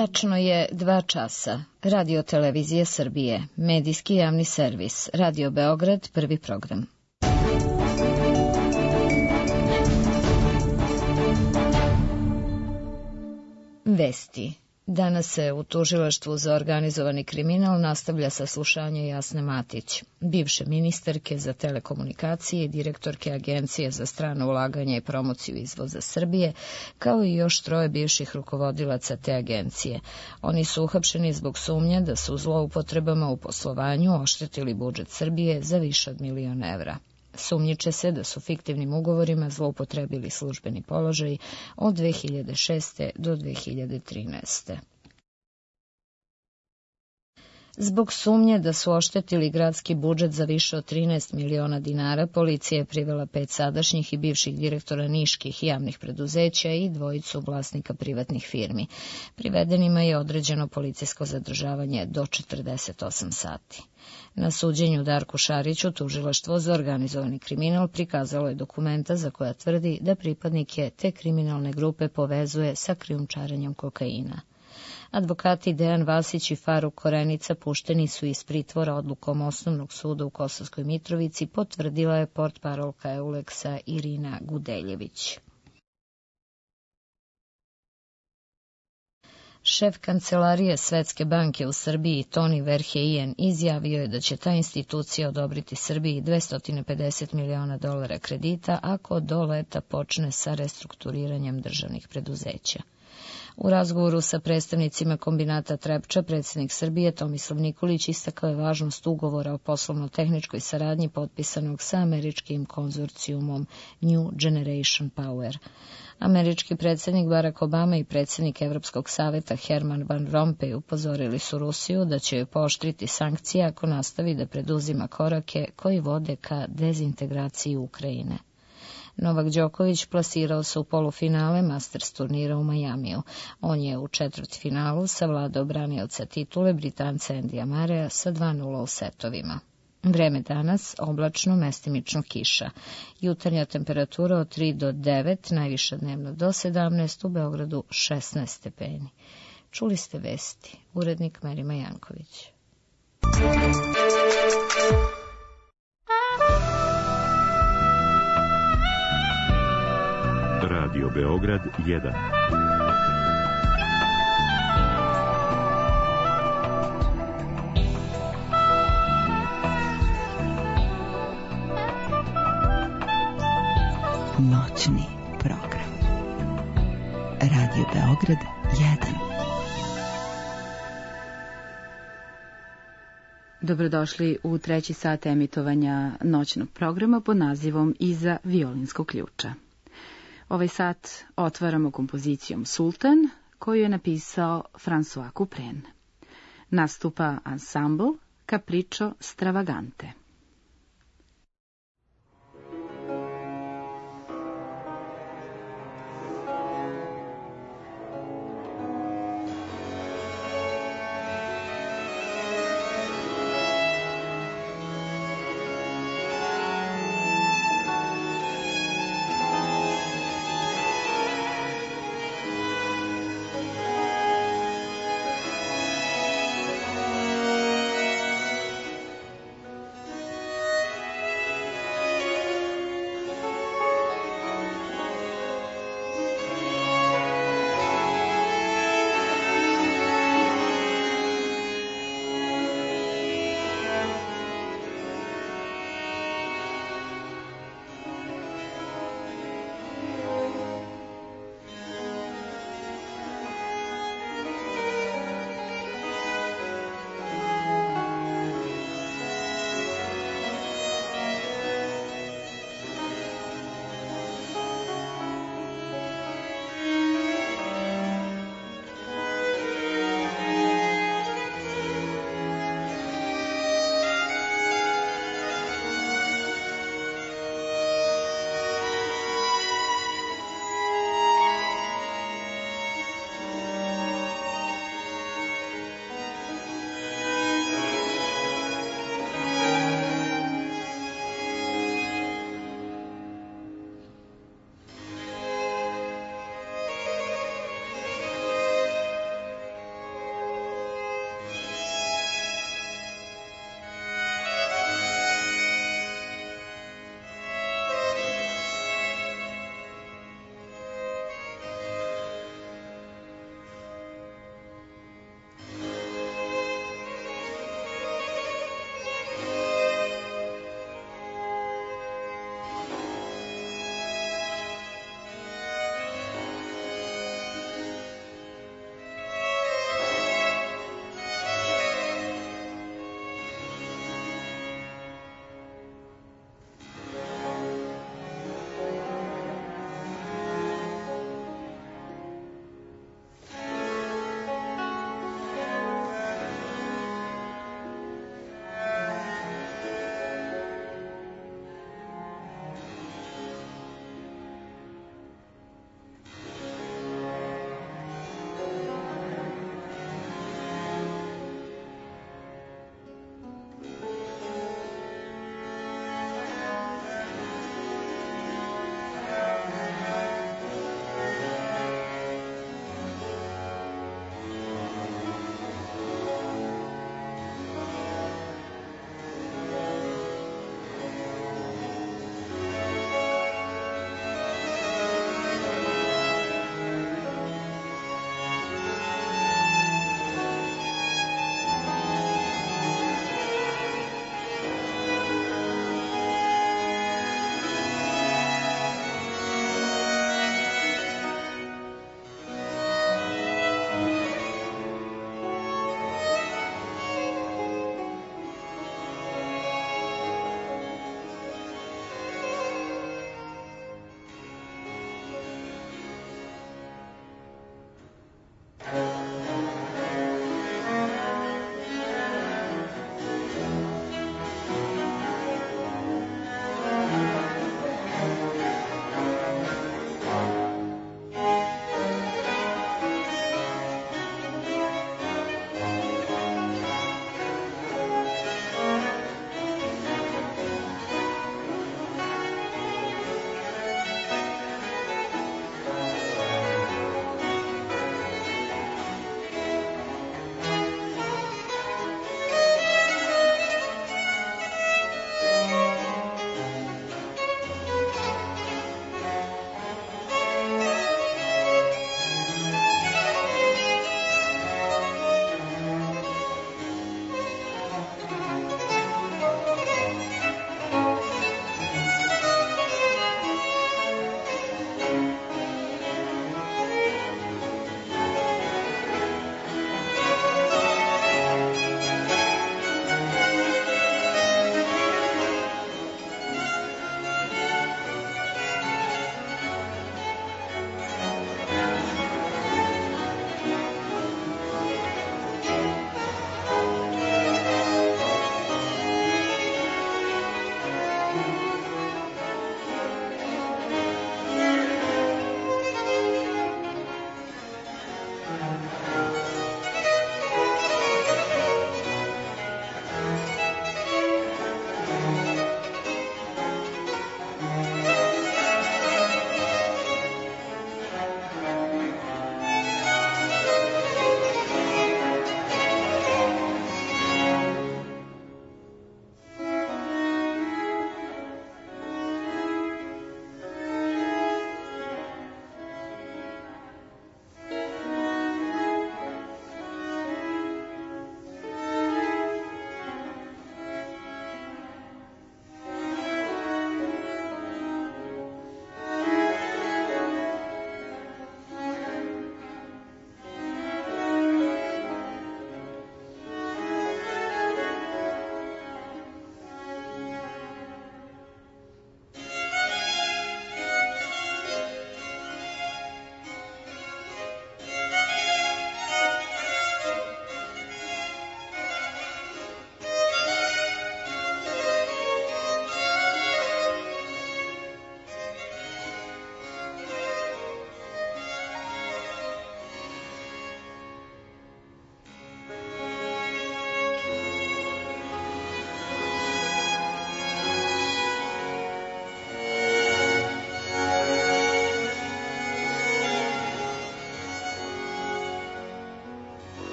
Tačno je 2 časa. Radio Televizije Srbije, medijski javni servis, Radio Beograd, prvi program. Vesti. Danas se u Tužilaštvu za organizovani kriminal nastavlja saslušanje Jasne Matić, bivše ministarke za telekomunikacije i direktorke Agencije za strano ulaganje i promociju izvoza Srbije, kao i još 3 bivših rukovodilaca te agencije. Oni su uhapšeni zbog sumnje da su zloupotrebama u poslovanju oštetili budžet Srbije za više od 1.000.000 evra. Sumnjiče se da su fiktivnim ugovorima zloupotrebili službeni položaj od 2006. do 2013. Zbog sumnje da su oštetili gradski budžet za više od 13 miliona dinara, policija je privela 5 sadašnjih i bivših direktora niških javnih preduzeća i 2 vlasnika privatnih firmi. Privedenima je određeno policijsko zadržavanje do 48 sati. Na suđenju Darku Šariću Tužilaštvo za organizovani kriminal prikazalo je dokumenta za koja tvrdi da pripadnike te kriminalne grupe povezuje sa krijumčarenjem kokaina. Advokati Dejan Vasić i Faruk Korenica pušteni su iz pritvora odlukom Osnovnog suda u Kosovskoj Mitrovici, potvrdila je portparolka Euleksa Irina Gudeljević. Šef kancelarije Svetske banke u Srbiji Toni Verheyen izjavio je da će ta institucija odobriti Srbiji $250 miliona kredita ako do leta počne sa restrukturiranjem državnih preduzeća. U razgovoru sa predstavnicima kombinata Trepča, predsjednik Srbije Tomislav Nikolić istakao je važnost ugovora o poslovno-tehničkoj saradnji potpisanog sa američkim konzorcijumom New Generation Power. Američki predsjednik Barack Obama i predsjednik Evropskog saveta Herman Van Rompuy upozorili su Rusiju da će joj pooštriti sankcije ako nastavi da preduzima korake koji vode ka dezintegraciji Ukrajine. Novak Đoković plasirao se u polufinale Masters turnira u Majamiju. On je u četvrtfinalu savladao branioca titule Britanca Andyja Murraya sa 2:0 u setovima. Vreme danas oblačno, mestimično kiša. Jutarnja temperatura od 3 do 9, najviša dnevno do 17, u Beogradu 16 stepeni. Čuli ste vesti. Urednik Merima Janković. Radio Beograd 1. Noćni program. Radio Beograd 1. Dobrodošli u 3. sat emitovanja noćnog programa pod nazivom Iza violinskog ključa. Ovaj sat otvaramo kompozicijom Sultan, koju je napisao François Couperin. Nastupa ansambl Capriccio Stravagante.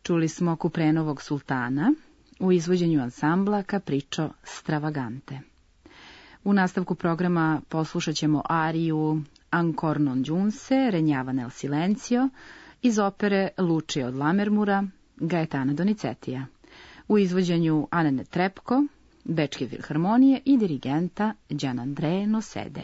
Čuli smo Kuprenovog sultana u izvođenju ansambla Capriccio Stravagante. U nastavku programa poslušat ćemo ariju Ancor non giunse, Regnava nel silenzio iz opere Lučije od Lamermura, Gaetana Donizetija, u izvođenju Ane Netrebko, Bečke filharmonije i dirigenta Gianandrea Nosede.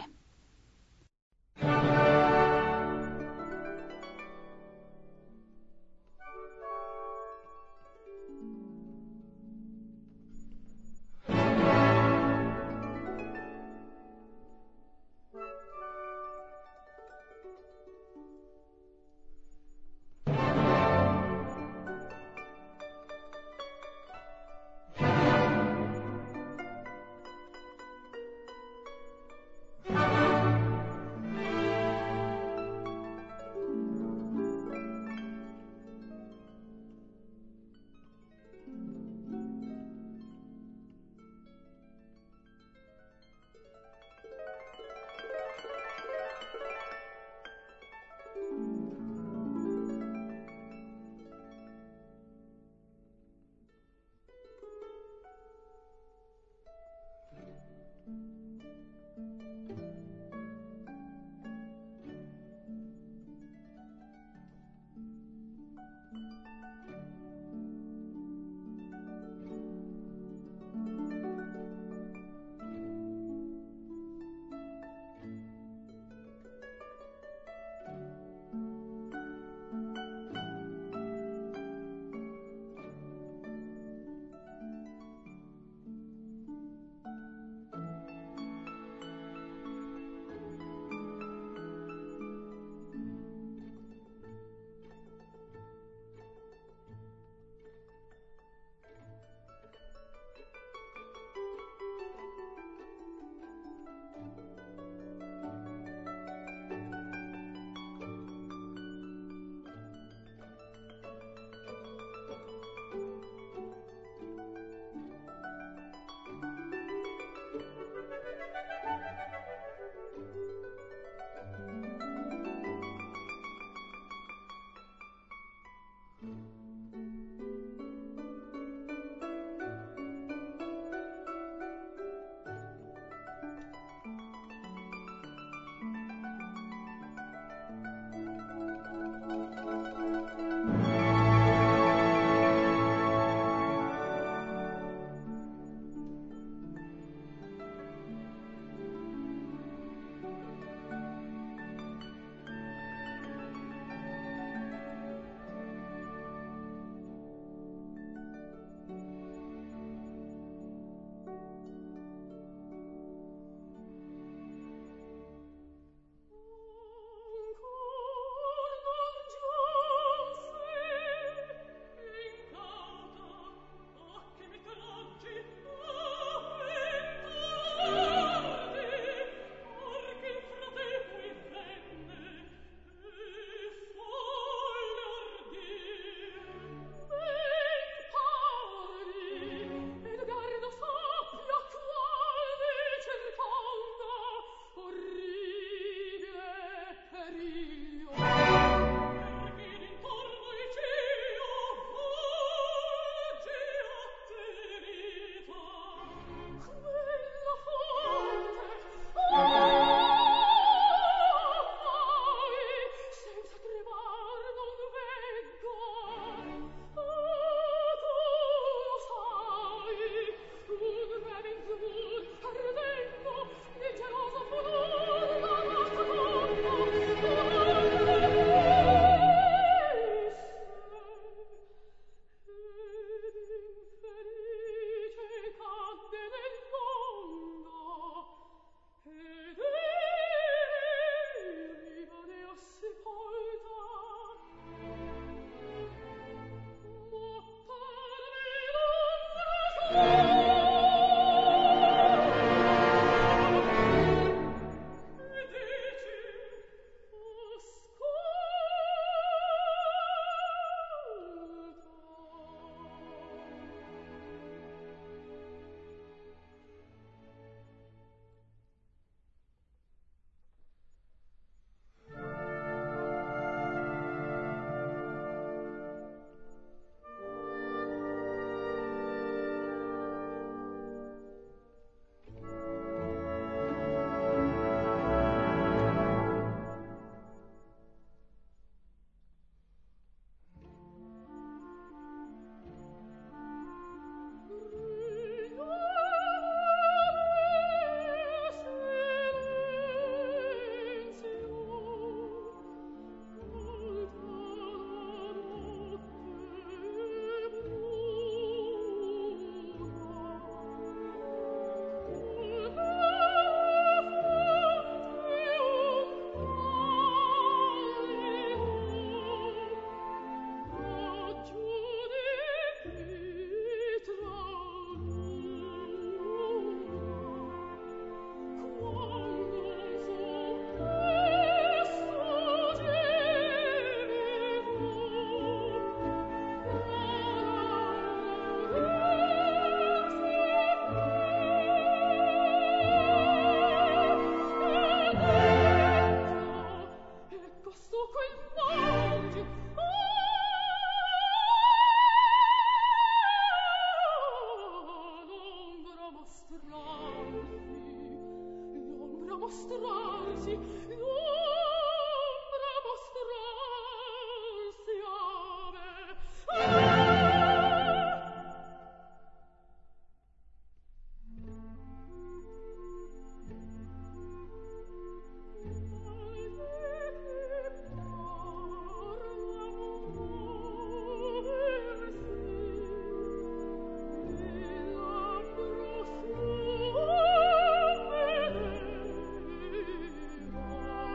Oh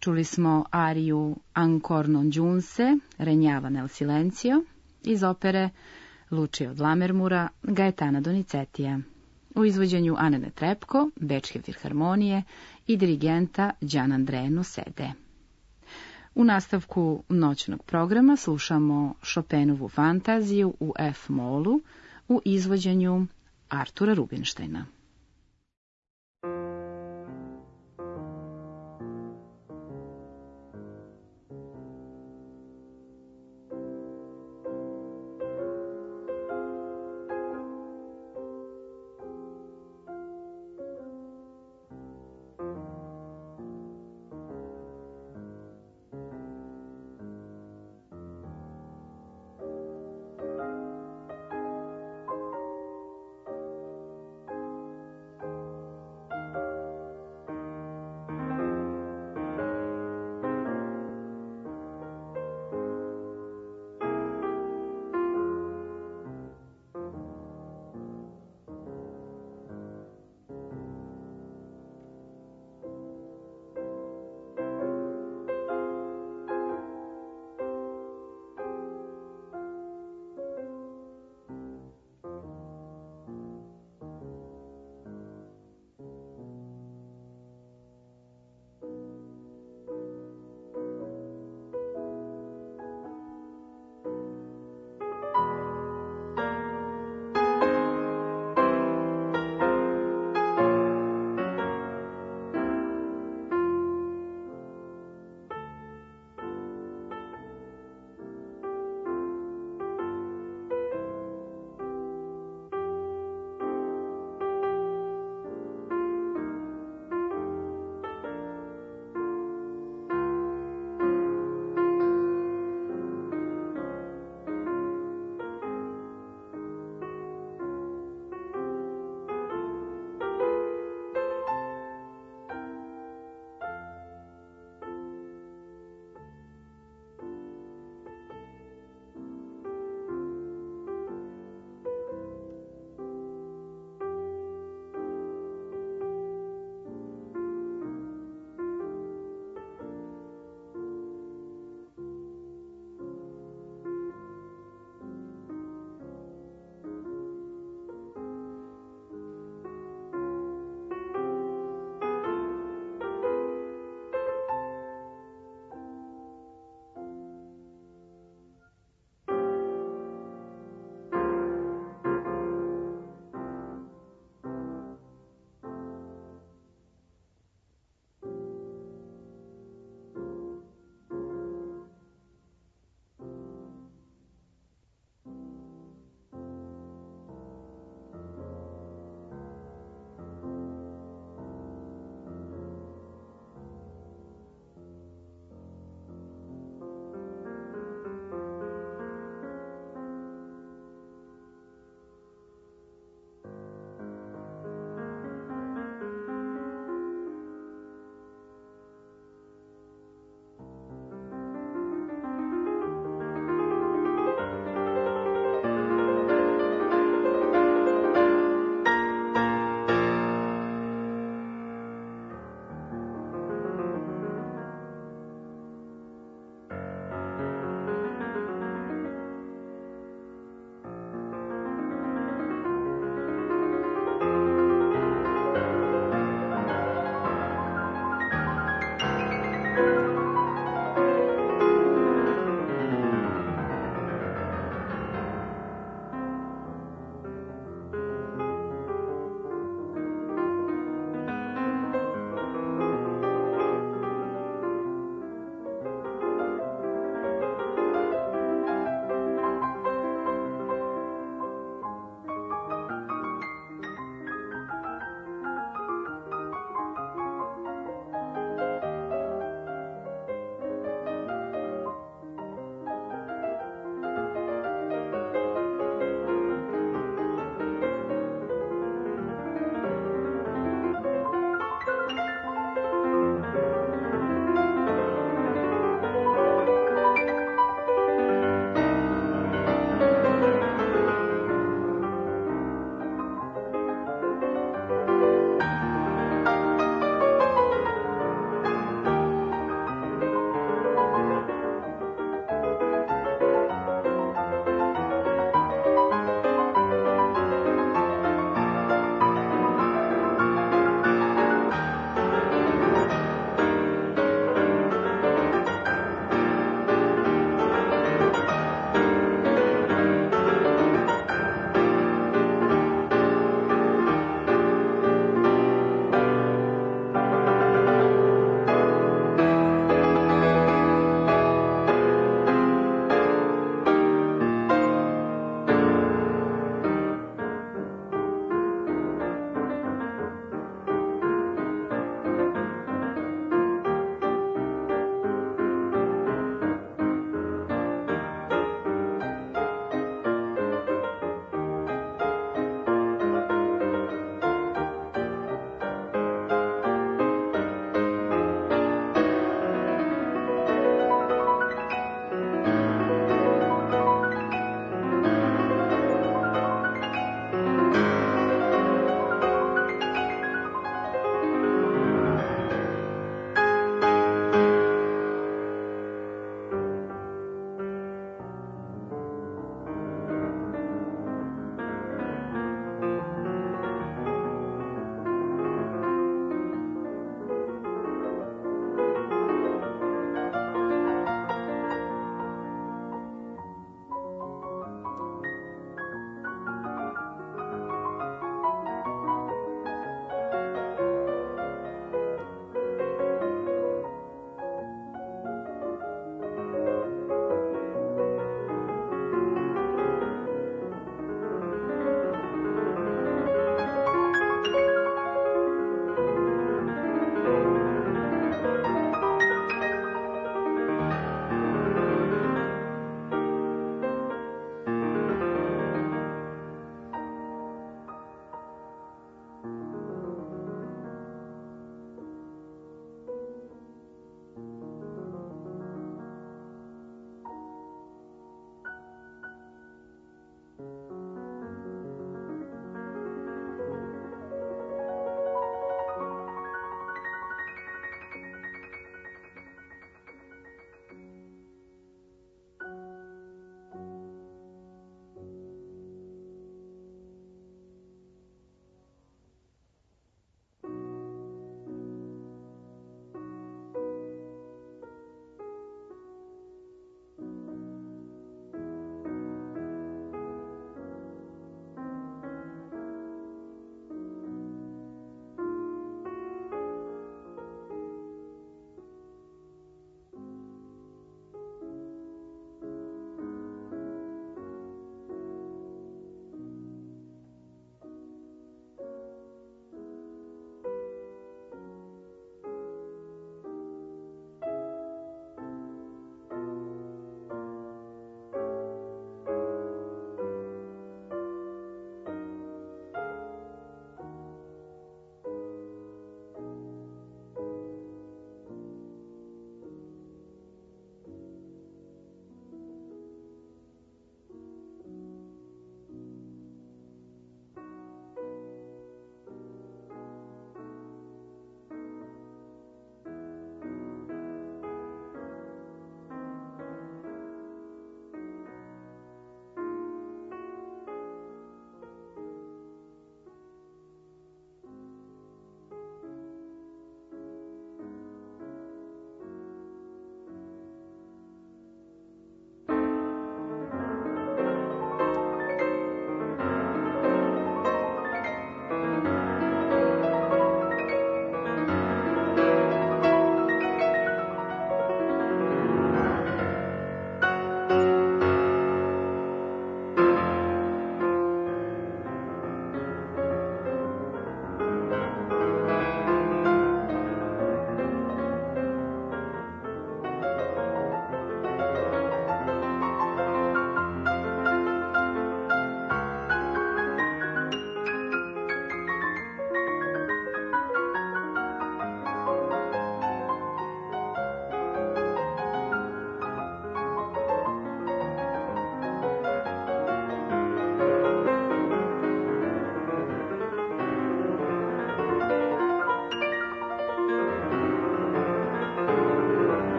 Čuli smo ariju Ancor non giunse, Regnava nel silenzio, iz opere Lucio od Lammermoora, Gaetana Donizetija, u izvođenju Anene Trepko, Bečke filharmonije i dirigenta Gianandrea Nosede. U nastavku noćnog programa slušamo Chopinovu fantaziju u F-molu u izvođenju Artura Rubinštajna.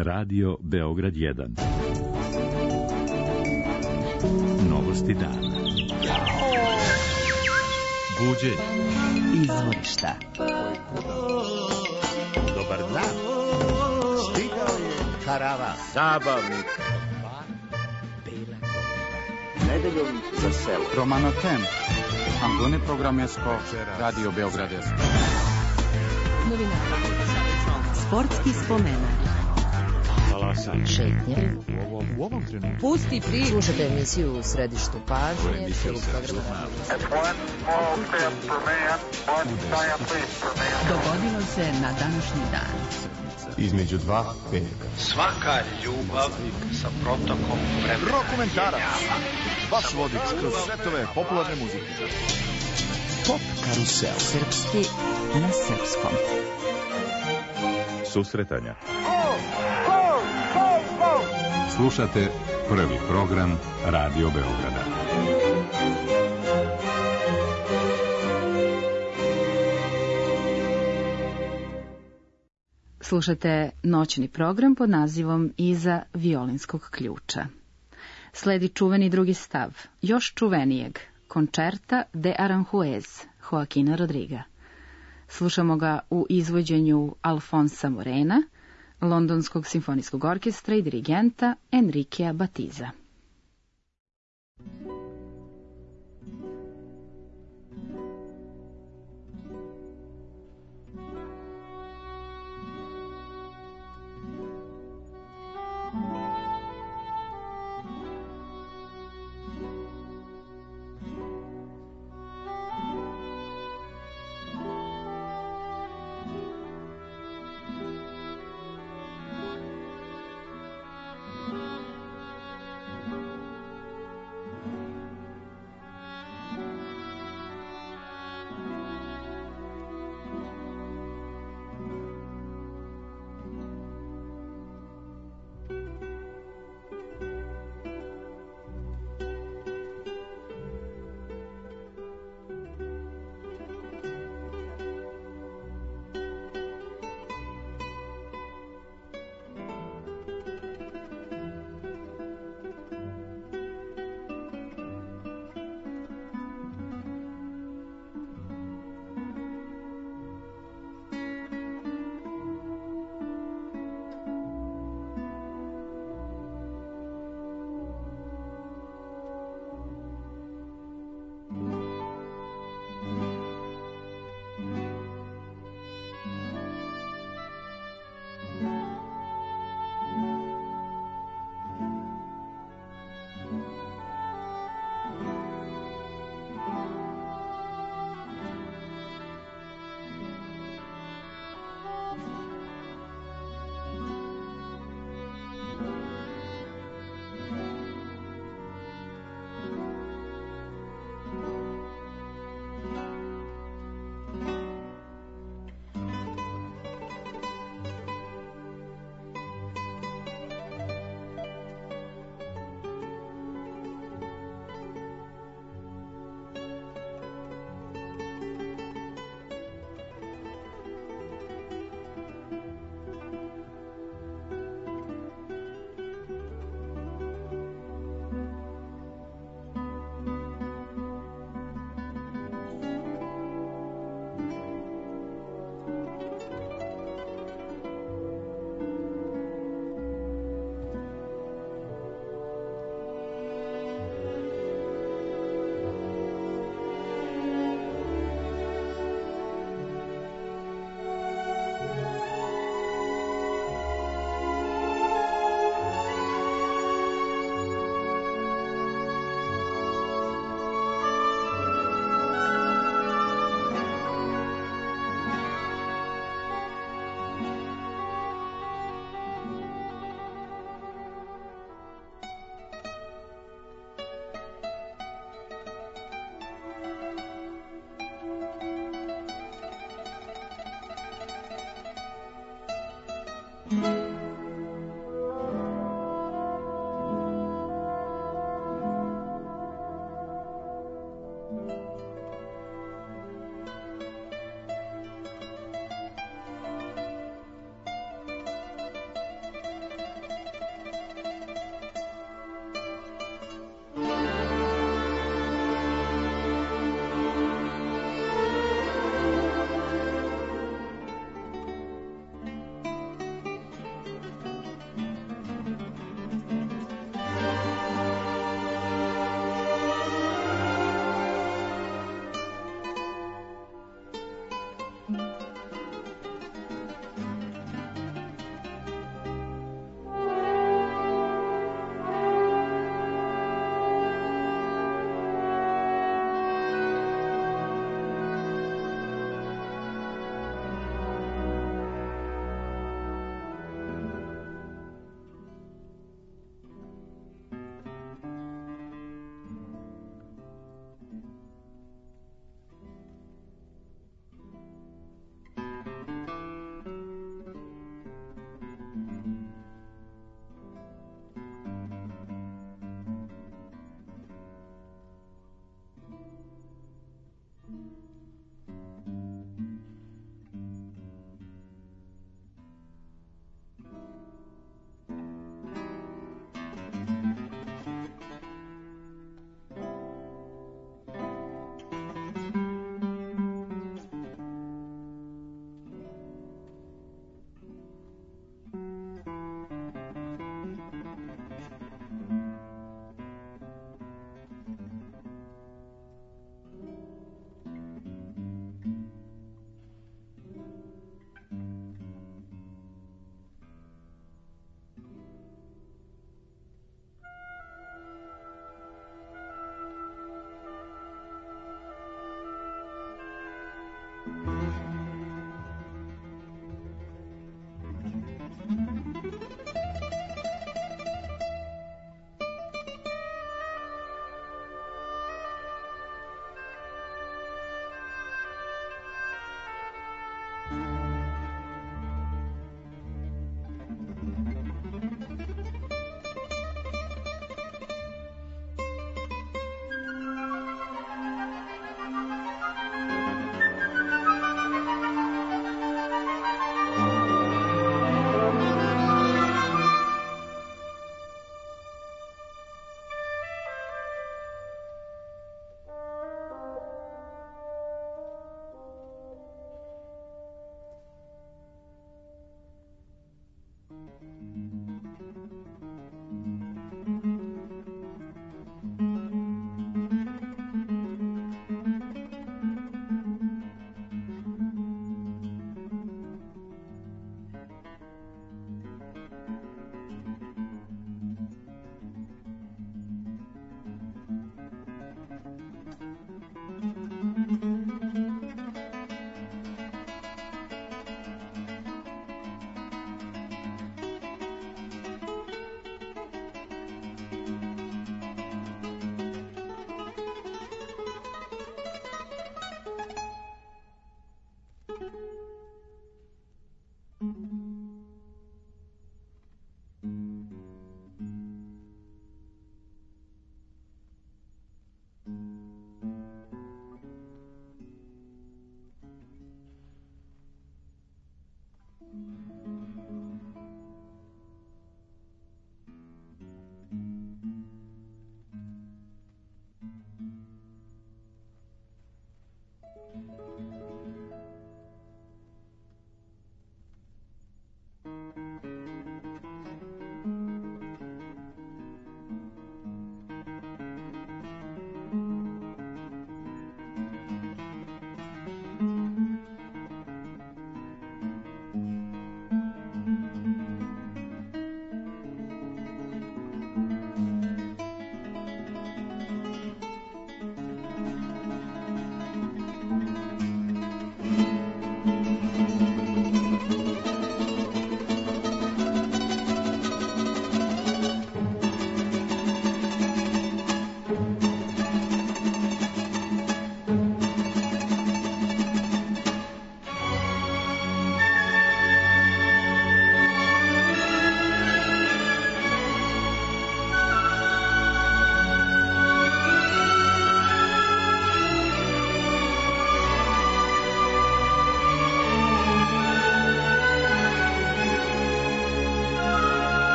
Radio Beograd 1. Novosti dana. Buđenje. Izvorišta. Dobar dan. Stigao je karavan. Zabavnik. Nedeljom za selo. Romanotem. Angone programesko. Radio Beogradesko. Novinari. Sportski spomenak. Šetnje. U ovom trenutku. Pusti priču. Slušajte emisiju u središtu pažnje. Dogodilo se na današnji dan. Između dva petka. Svaka ljubav sa protokom vremena. Rokomentarac. Vaš vodič kroz svetove popularne muzike. Pop karusel. Srpski na srpskom. Susretanja. Slušate prvi program Radio Beograda. Slušate noćni program pod nazivom Iza violinskog ključa. Sledi čuveni drugi stav, još čuvenijeg, Concerta de Aranjuez, Joaquina Rodriga. Slušamo ga u izvođenju Alfonsa Morena, Londonskog simfonijskog orkestra i dirigenta Enriquea Batiza.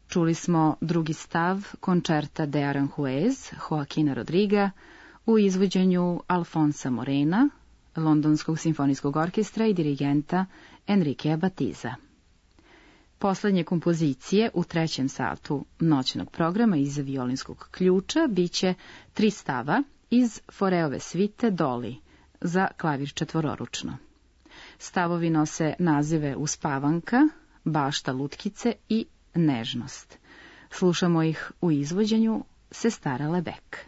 Čuli smo drugi stav koncerta de Aranjuez Joaquina Rodriga u izvođenju Alfonsa Morena, Londonskog simfonijskog orkestra i dirigenta Enriquea Batiza. Poslednje kompozicije u trećem satu noćnog programa iza violinskog ključa biće 3 stava iz Foreove svite Doli za klavir četvororučno. Stavovi nose nazive Uspavanka, Bašta lutkice i Nežnost. Slušamo ih u izvođenju Sestara Lebek.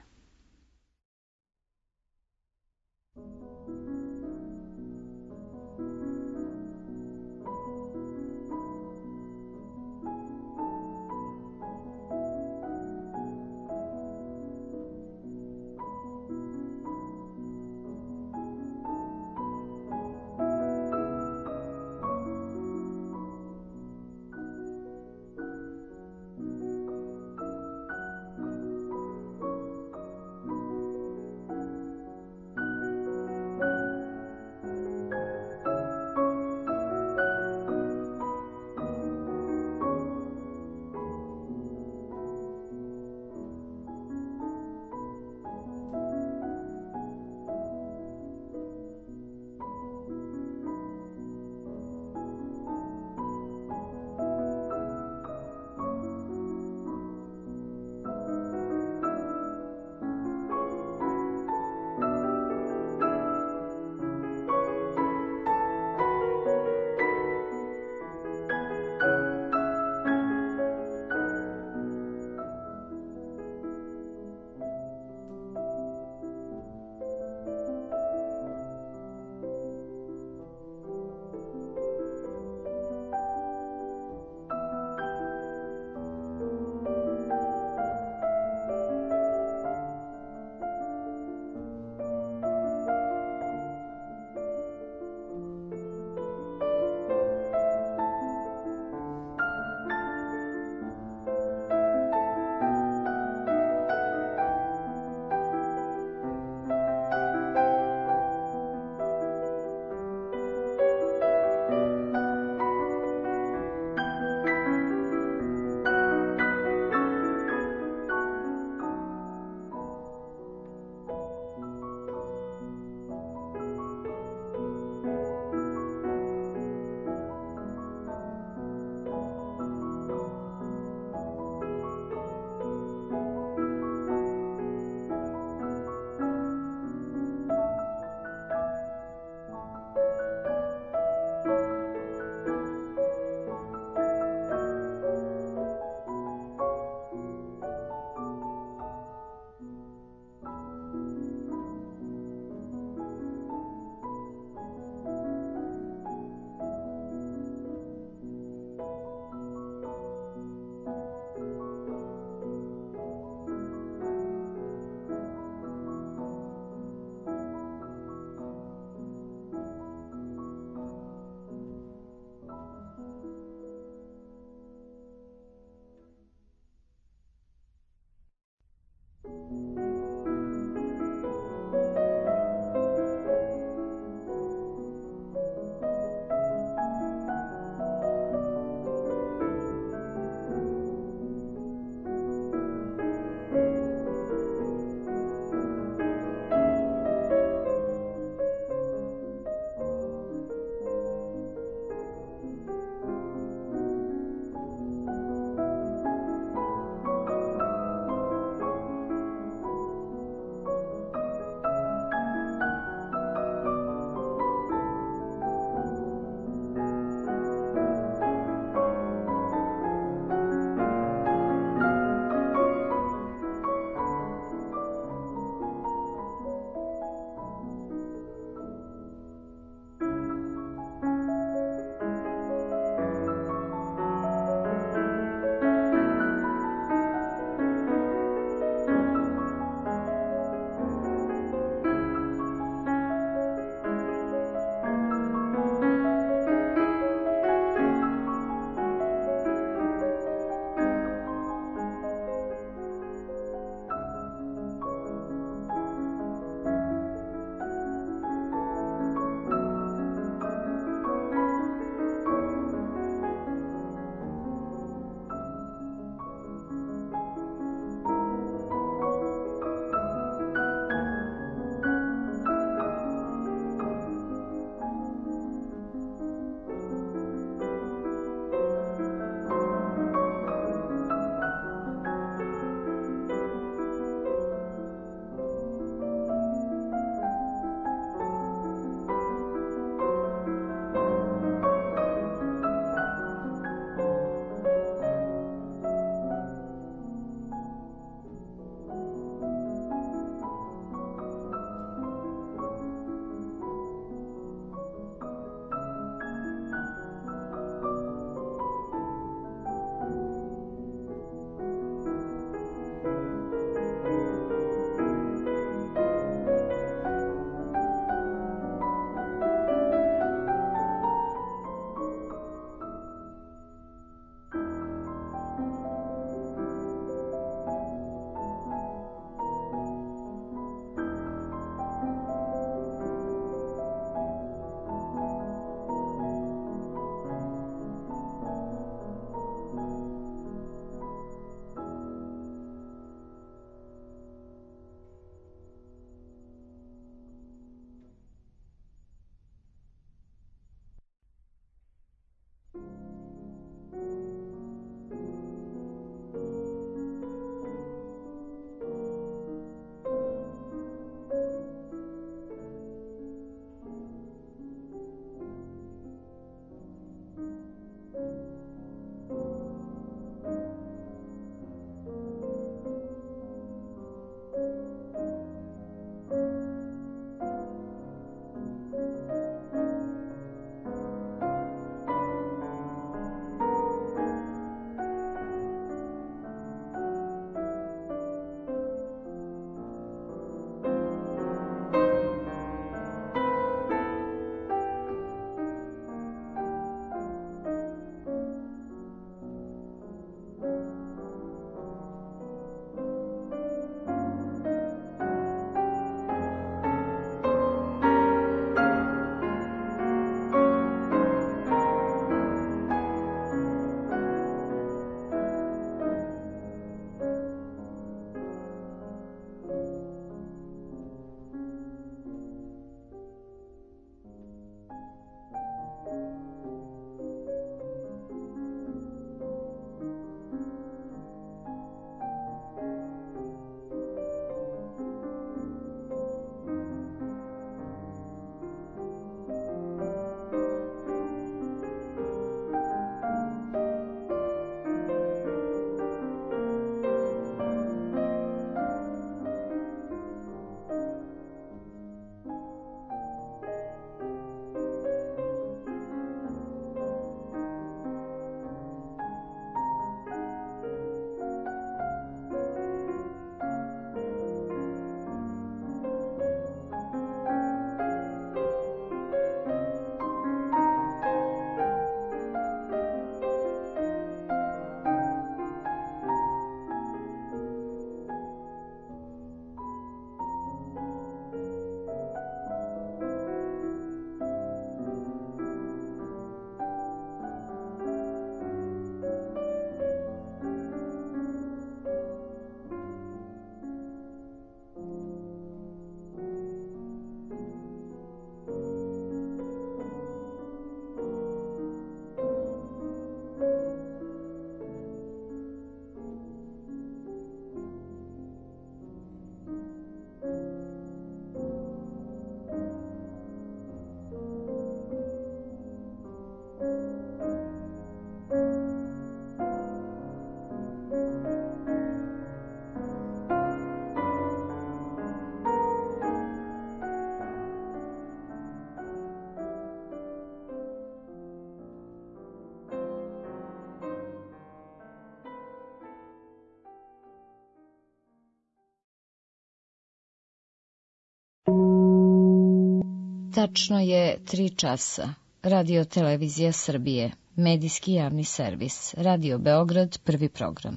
Tačno je 3 časa. Radio Televizija Srbije, medijski javni servis, Radio Beograd, prvi program.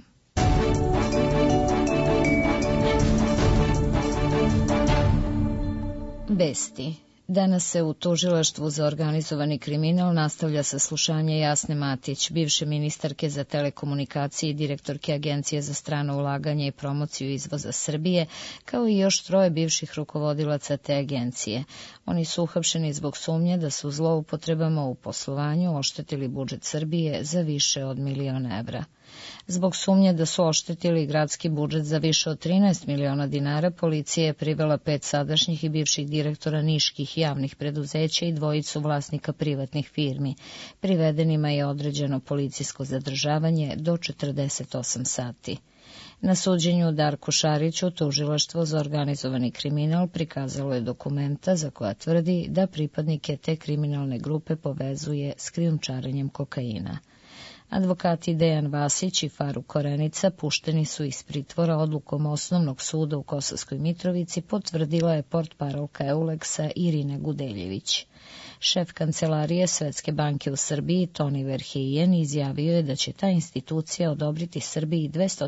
Vesti. Danas se u Tužilaštvu za organizovani kriminal nastavlja saslušanje Jasne Matić, bivše ministarke za telekomunikacije i direktorke Agencije za strano ulaganje i promociju izvoza Srbije, kao i još 3 bivših rukovodilaca te agencije. Oni su uhapšeni zbog sumnje da su zloupotrebama u poslovanju oštetili budžet Srbije za više od 1 milion evra. Zbog sumnje da su oštetili gradski budžet za više od 13 miliona dinara, policija je privela 5 sadašnjih i bivših direktora niških javnih preduzeća i 2 vlasnika privatnih firmi. Privedenima je određeno policijsko zadržavanje do 48 sati. Na suđenju Darku Šariću Tužilaštvo za organizovani kriminal prikazalo je dokumenta za koja tvrdi da pripadnike te kriminalne grupe povezuje s krijumčarenjem kokaina. Advokati Dejan Vasić i Faruk Korenica pušteni su iz pritvora odlukom Osnovnog suda u Kosovskoj Mitrovici, potvrdila je portparolka Euleksa Irina Gudeljević. Šef kancelarije Svetske banke u Srbiji Toni Verheijen izjavio je da će ta institucija odobriti Srbiji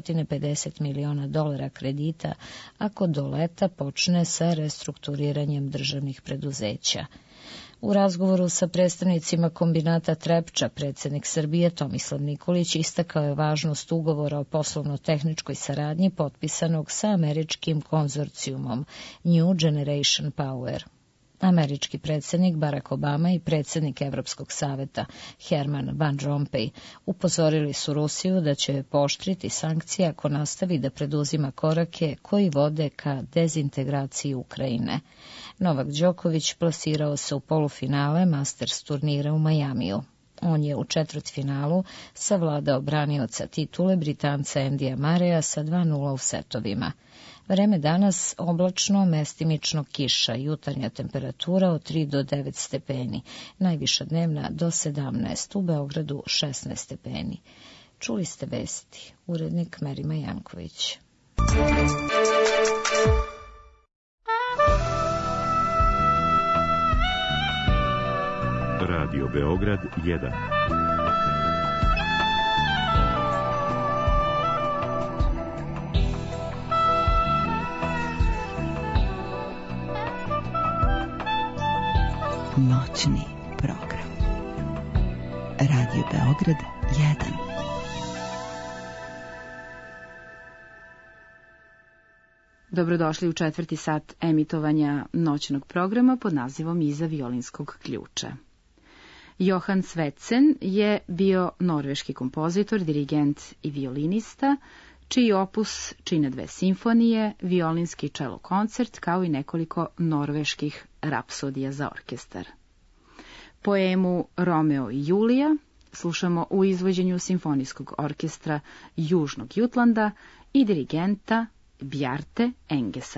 $250 miliona kredita ako do leta počne sa restrukturiranjem državnih preduzeća. U razgovoru sa predstavnicima kombinata Trepča, predsjednik Srbije Tomislav Nikolić istakao je važnost ugovora o poslovno-tehničkoj saradnji potpisanog sa američkim konzorcijumom New Generation Power. Američki predsjednik Barack Obama i predsjednik Evropskog saveta Herman Van Rompuy upozorili su Rusiju da će pooštriti sankcije ako nastavi da preduzima korake koji vode ka dezintegraciji Ukrajine. Novak Đoković plasirao se u polufinale Masters turnira u Majamiju. On je u četvrtfinalu savladao branioca titule Britanca Andyja Murraya sa 2:0 u setovima. Vreme danas oblačno, mestimično kiša, jutarnja temperatura od 3 do 9 stepeni, najviša dnevna do 17, u Beogradu 16 stepeni. Čuli ste vesti, urednik Merima Janković. Radio Beograd 1. Noćni program. Radio Beograd 1. Dobrodošli u 4. sat emitovanja noćnog programa pod nazivom Iza violinskog ključa. Johan Svetsen je bio norveški kompozitor, dirigent i violinista, čiji opus čine 2 simfonije, violinski čelo koncert, kao i nekoliko norveških rapsodija za orkestar. Poemu Romeo i Julija slušamo u izvođenju simfonijskog orkestra Južnog Jutlanda i dirigenta Bjarte Engesa.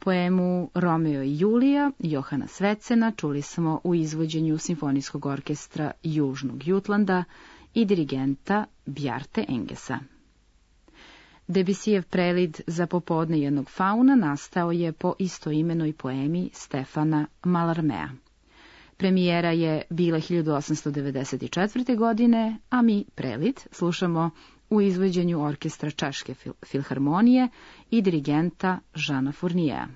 Poemu Romeo i Julija Johana Svecena čuli smo u izvođenju Simfonijskog orkestra Južnog Jutlanda i dirigenta Bjarte Engesa. Debussyjev prelid za popodne jednog fauna nastao je po istoimenoj poemi Stefana Mallarmea. Premijera je bila 1894. godine, a mi prelid slušamo u izvođenju orkestra Češke filharmonije i dirigenta Žana Fournijea.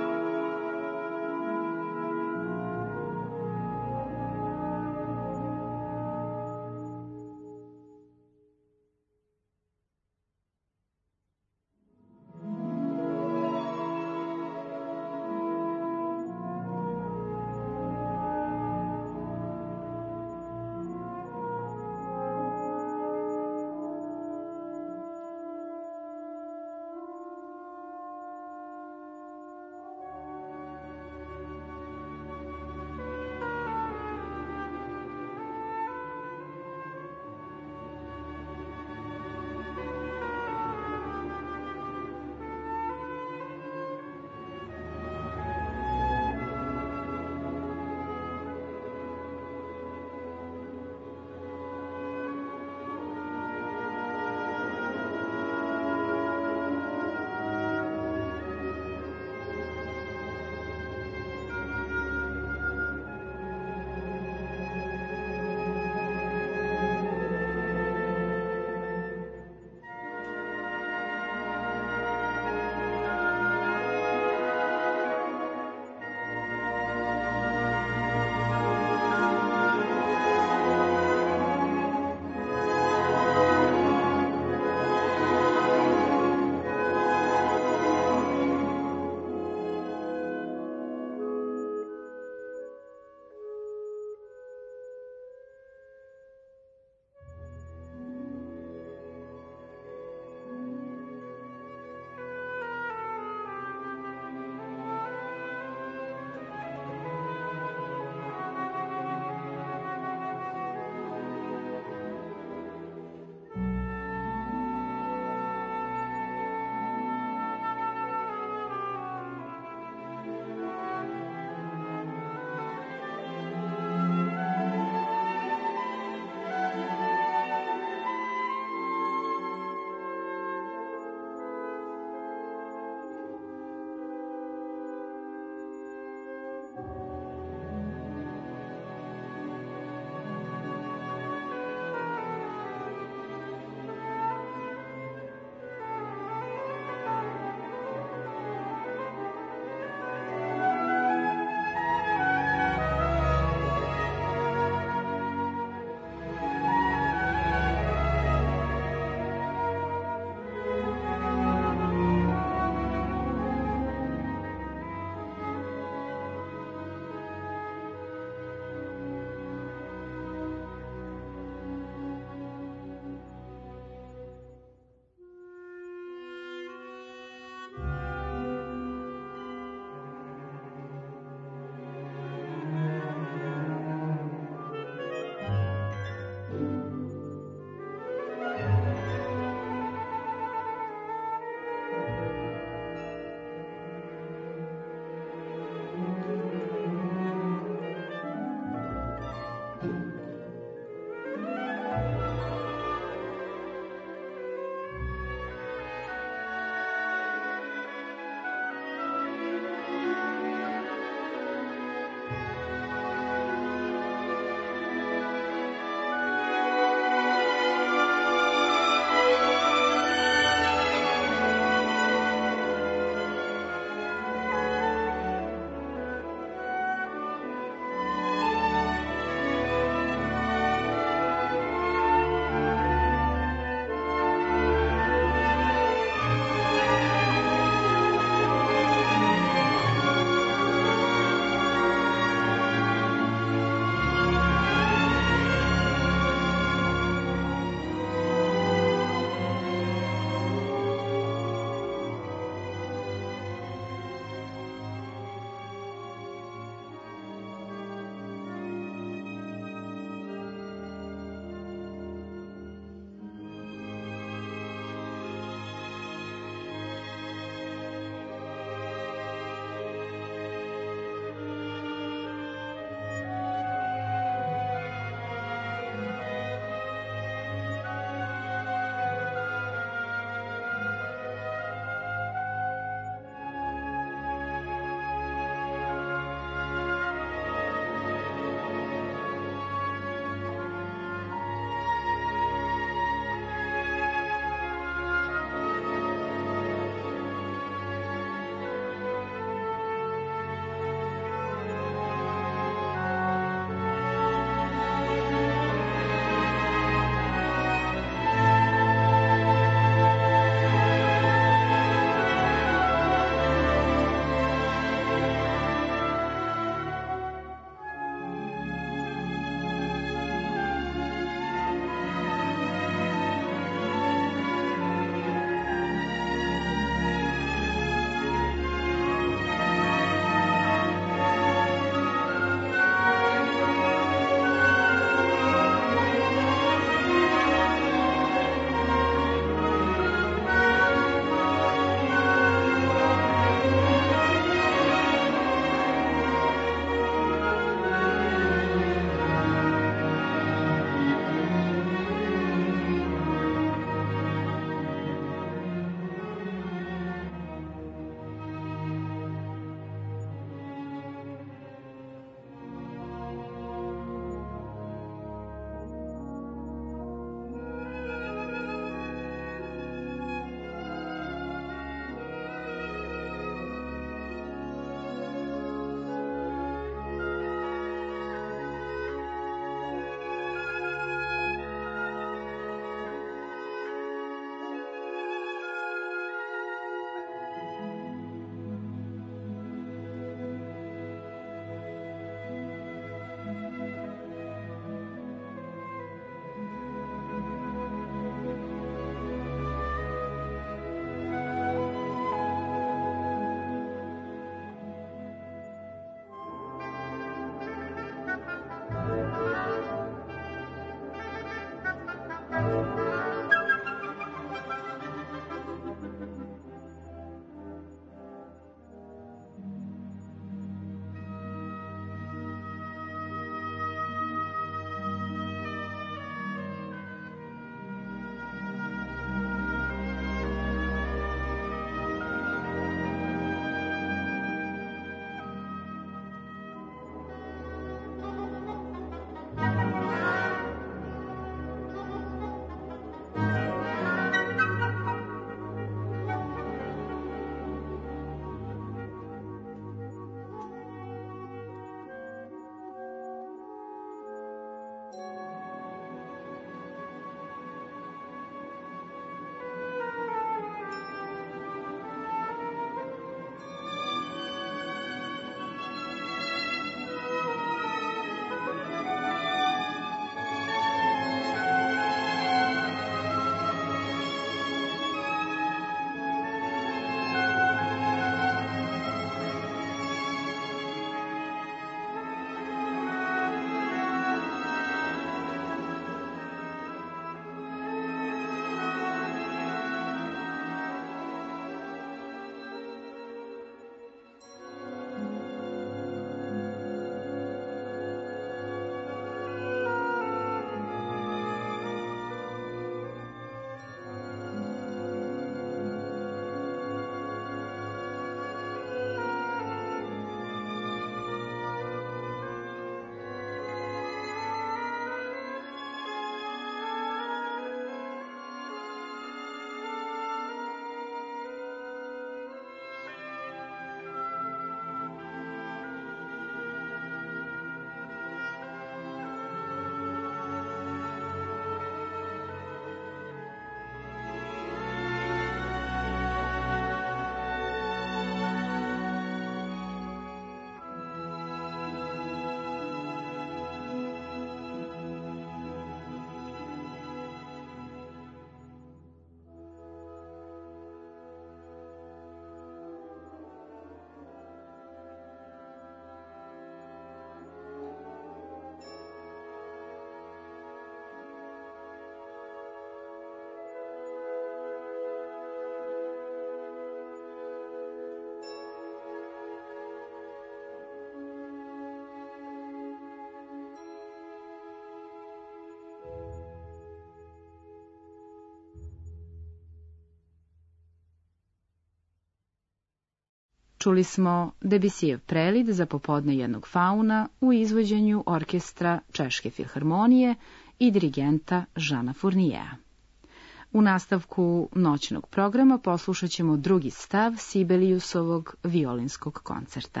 Čuli smo Debussyjev prelid za popodne jednog fauna u izvođenju orkestra Češke filharmonije i dirigenta Žana Fourniera. U nastavku noćnog programa poslušat ćemo drugi stav Sibeliusovog violinskog koncerta.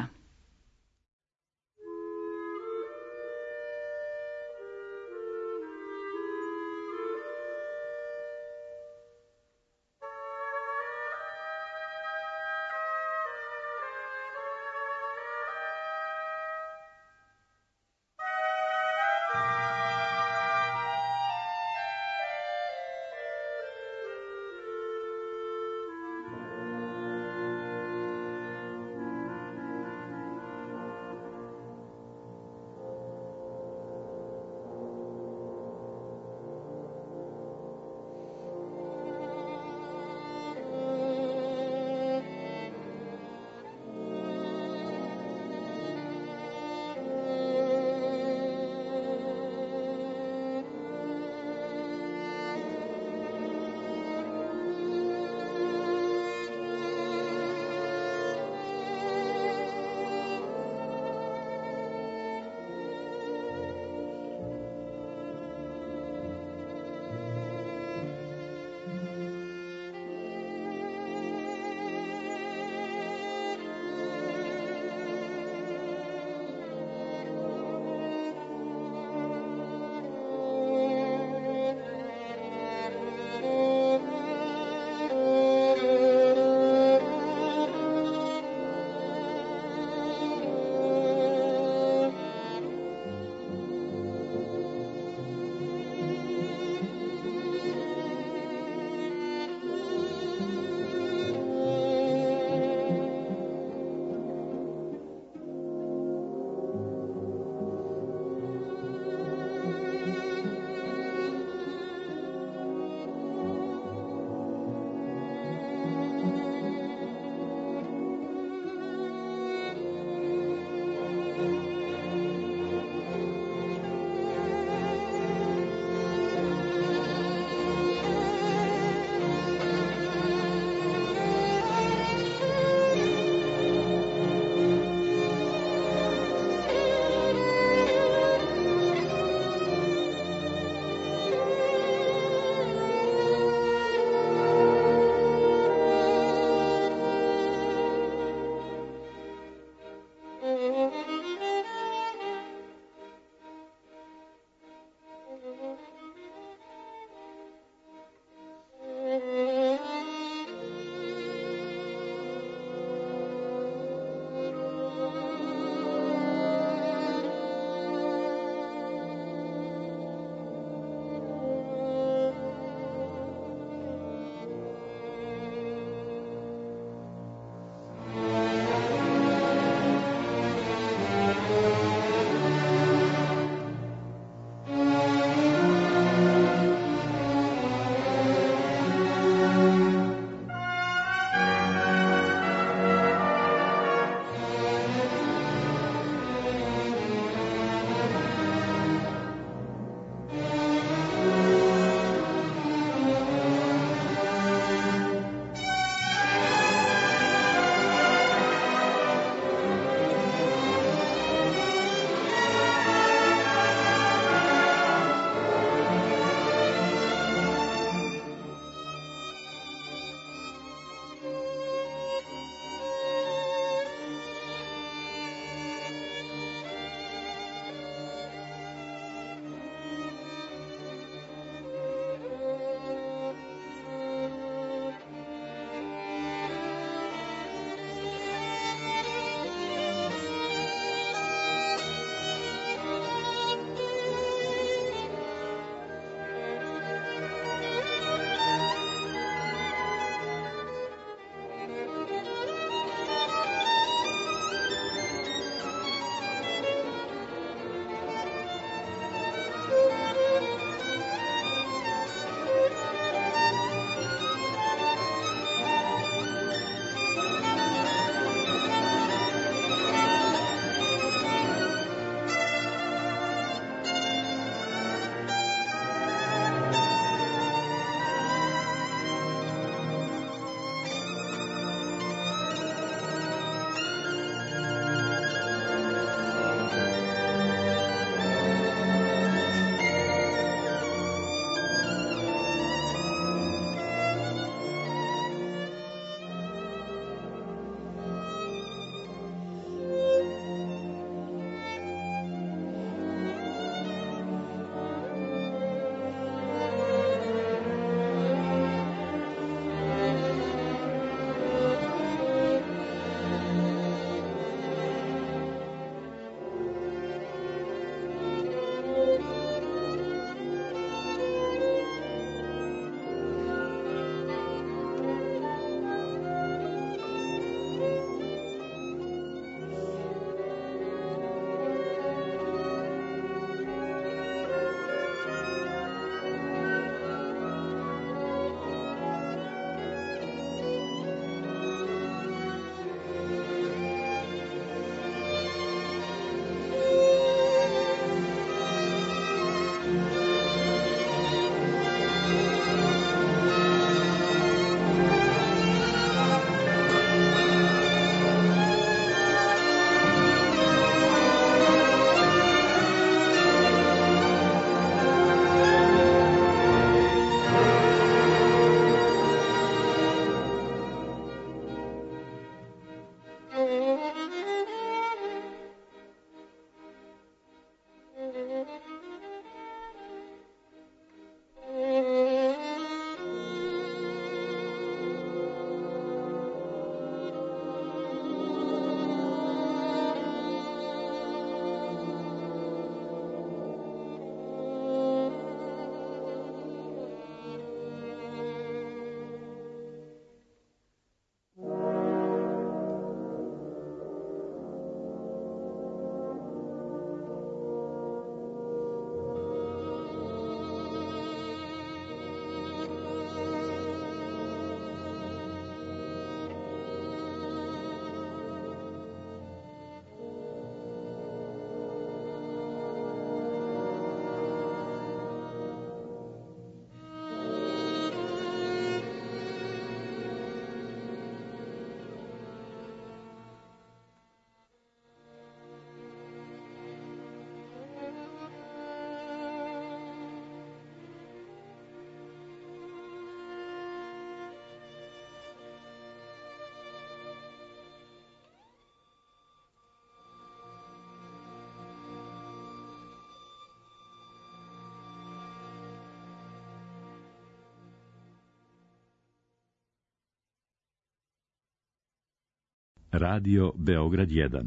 Radio Beograd 1.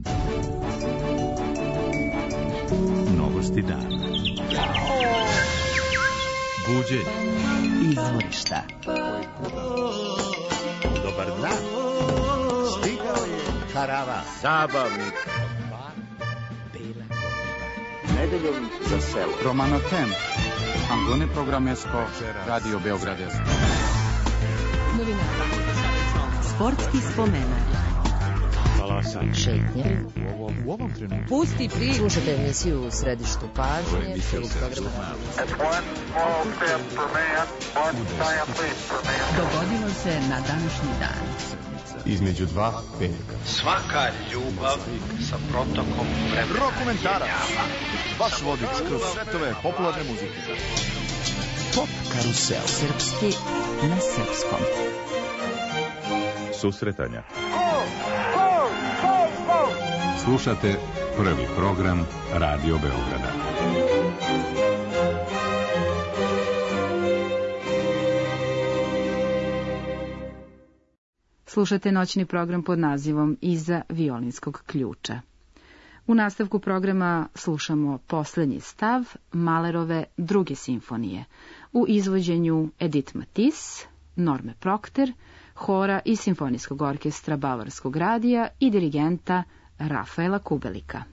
Novosti dana. Buđenje. Izvorišta. Dobar dan. Stigao je karavan. Zabavnik. Nedeljom za selo. Romanotem. Antone Programesko, Radio Beogradesko. Novinara. Sportski spomenak. Šetnje. U ovom trenutku. Pusti priču. Slušajte emisiju u središtu pažnje. Dogodilo se na današnji dan. Između dva petka. Svaka ljubav sa protokom vremena. Rokomentarac. Vaš vodič kroz svetove popularne muzike. Pop karusel. Srpski na srpskom. Susretanja. Slušate prvi program Radio Beograda. Slušate noćni program pod nazivom Iza violinskog ključa. U nastavku programa slušamo poslednji stav Mahlerove druge simfonije u izvođenju Edith Matisse, Norme Procter, hora i simfonijskog orkestra Bavarskog radija i dirigenta Rafaela Kubelika.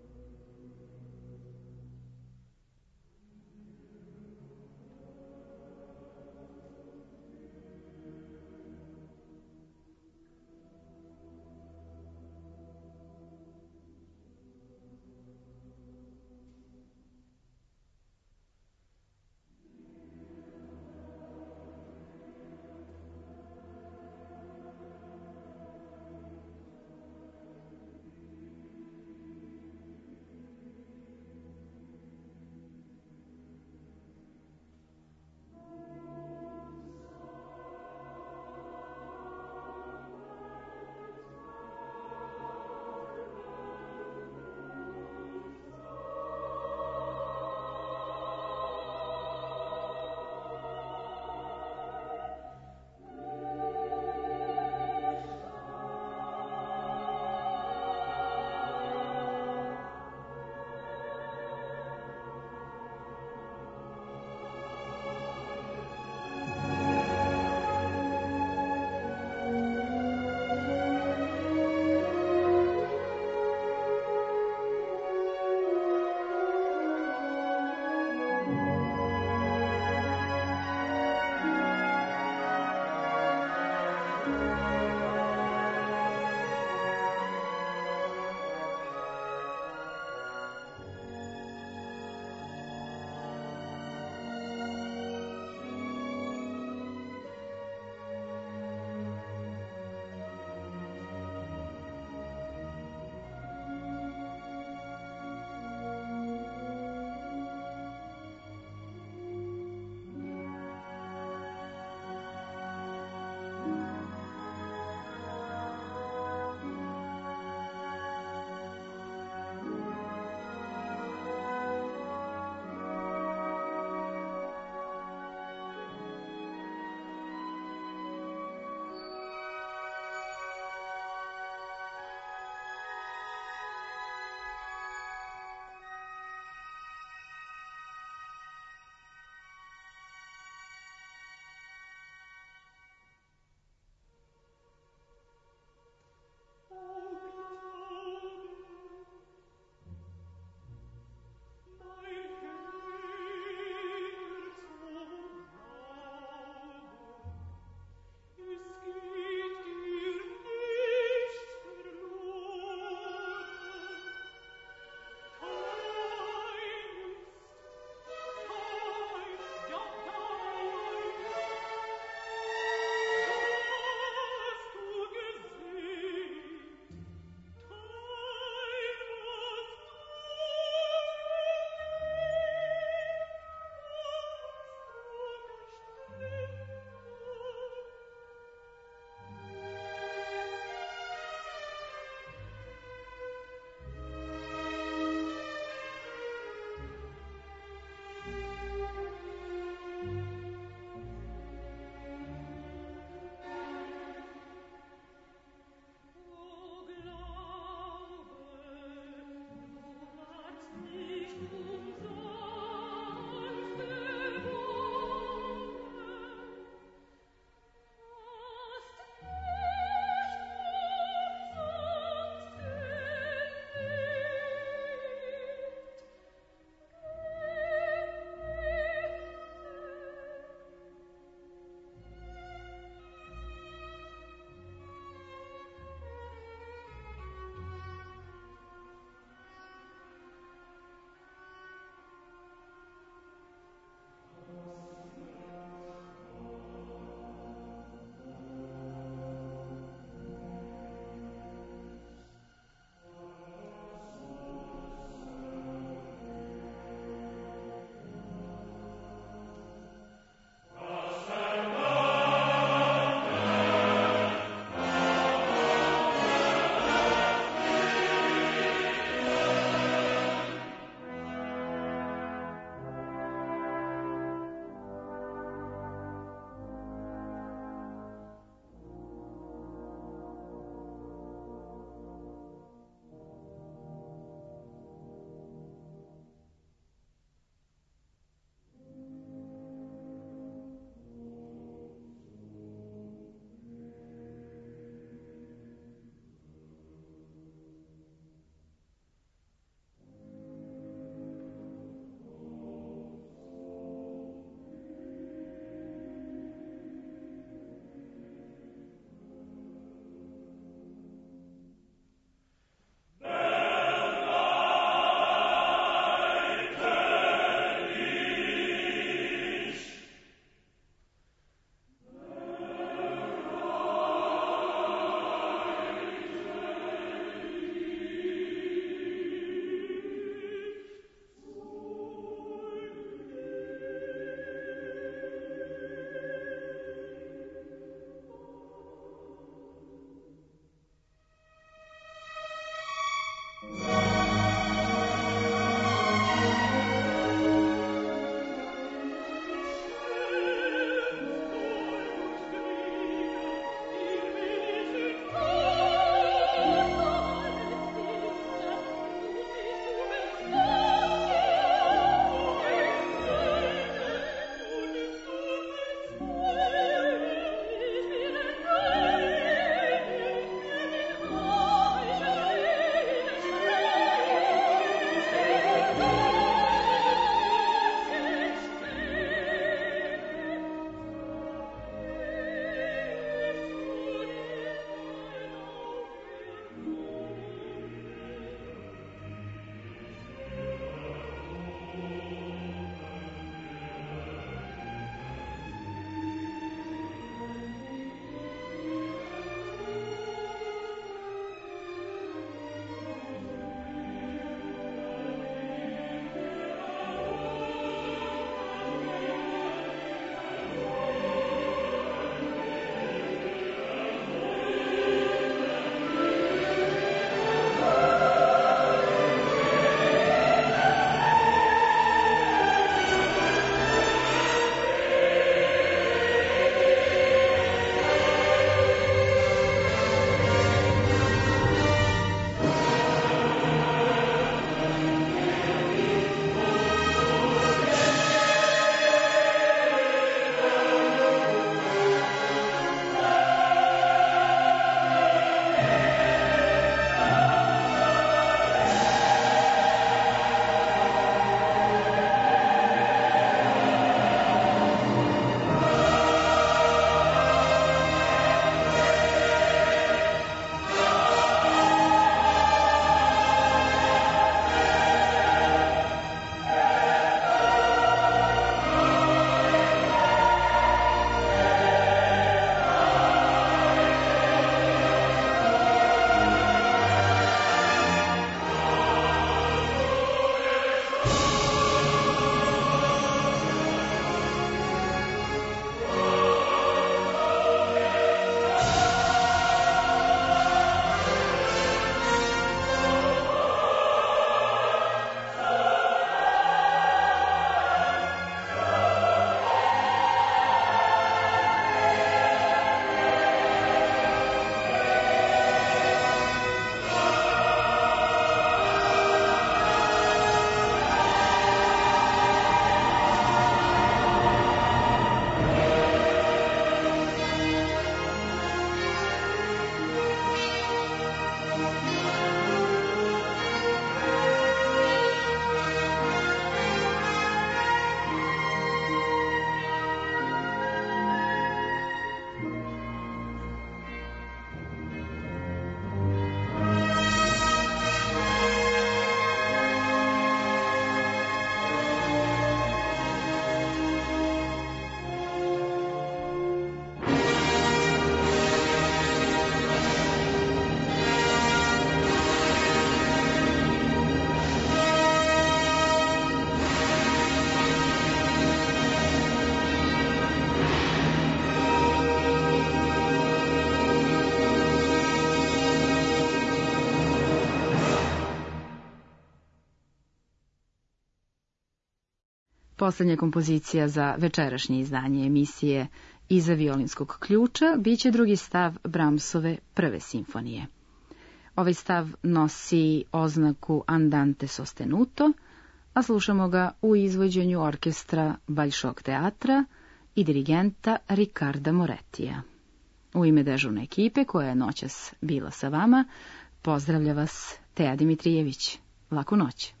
Poslednja kompozicija za večerašnje izdanje emisije Iza violinskog ključa biće drugi stav Brahmsove prve simfonije. Ovaj stav nosi oznaku Andante sostenuto, a slušamo ga u izvođenju orkestra Balšog teatra i dirigenta Ricarda Morettija. U ime dežurne ekipe koja je noćas bila sa vama, pozdravlja vas Teja Dimitrijević. Laku noć.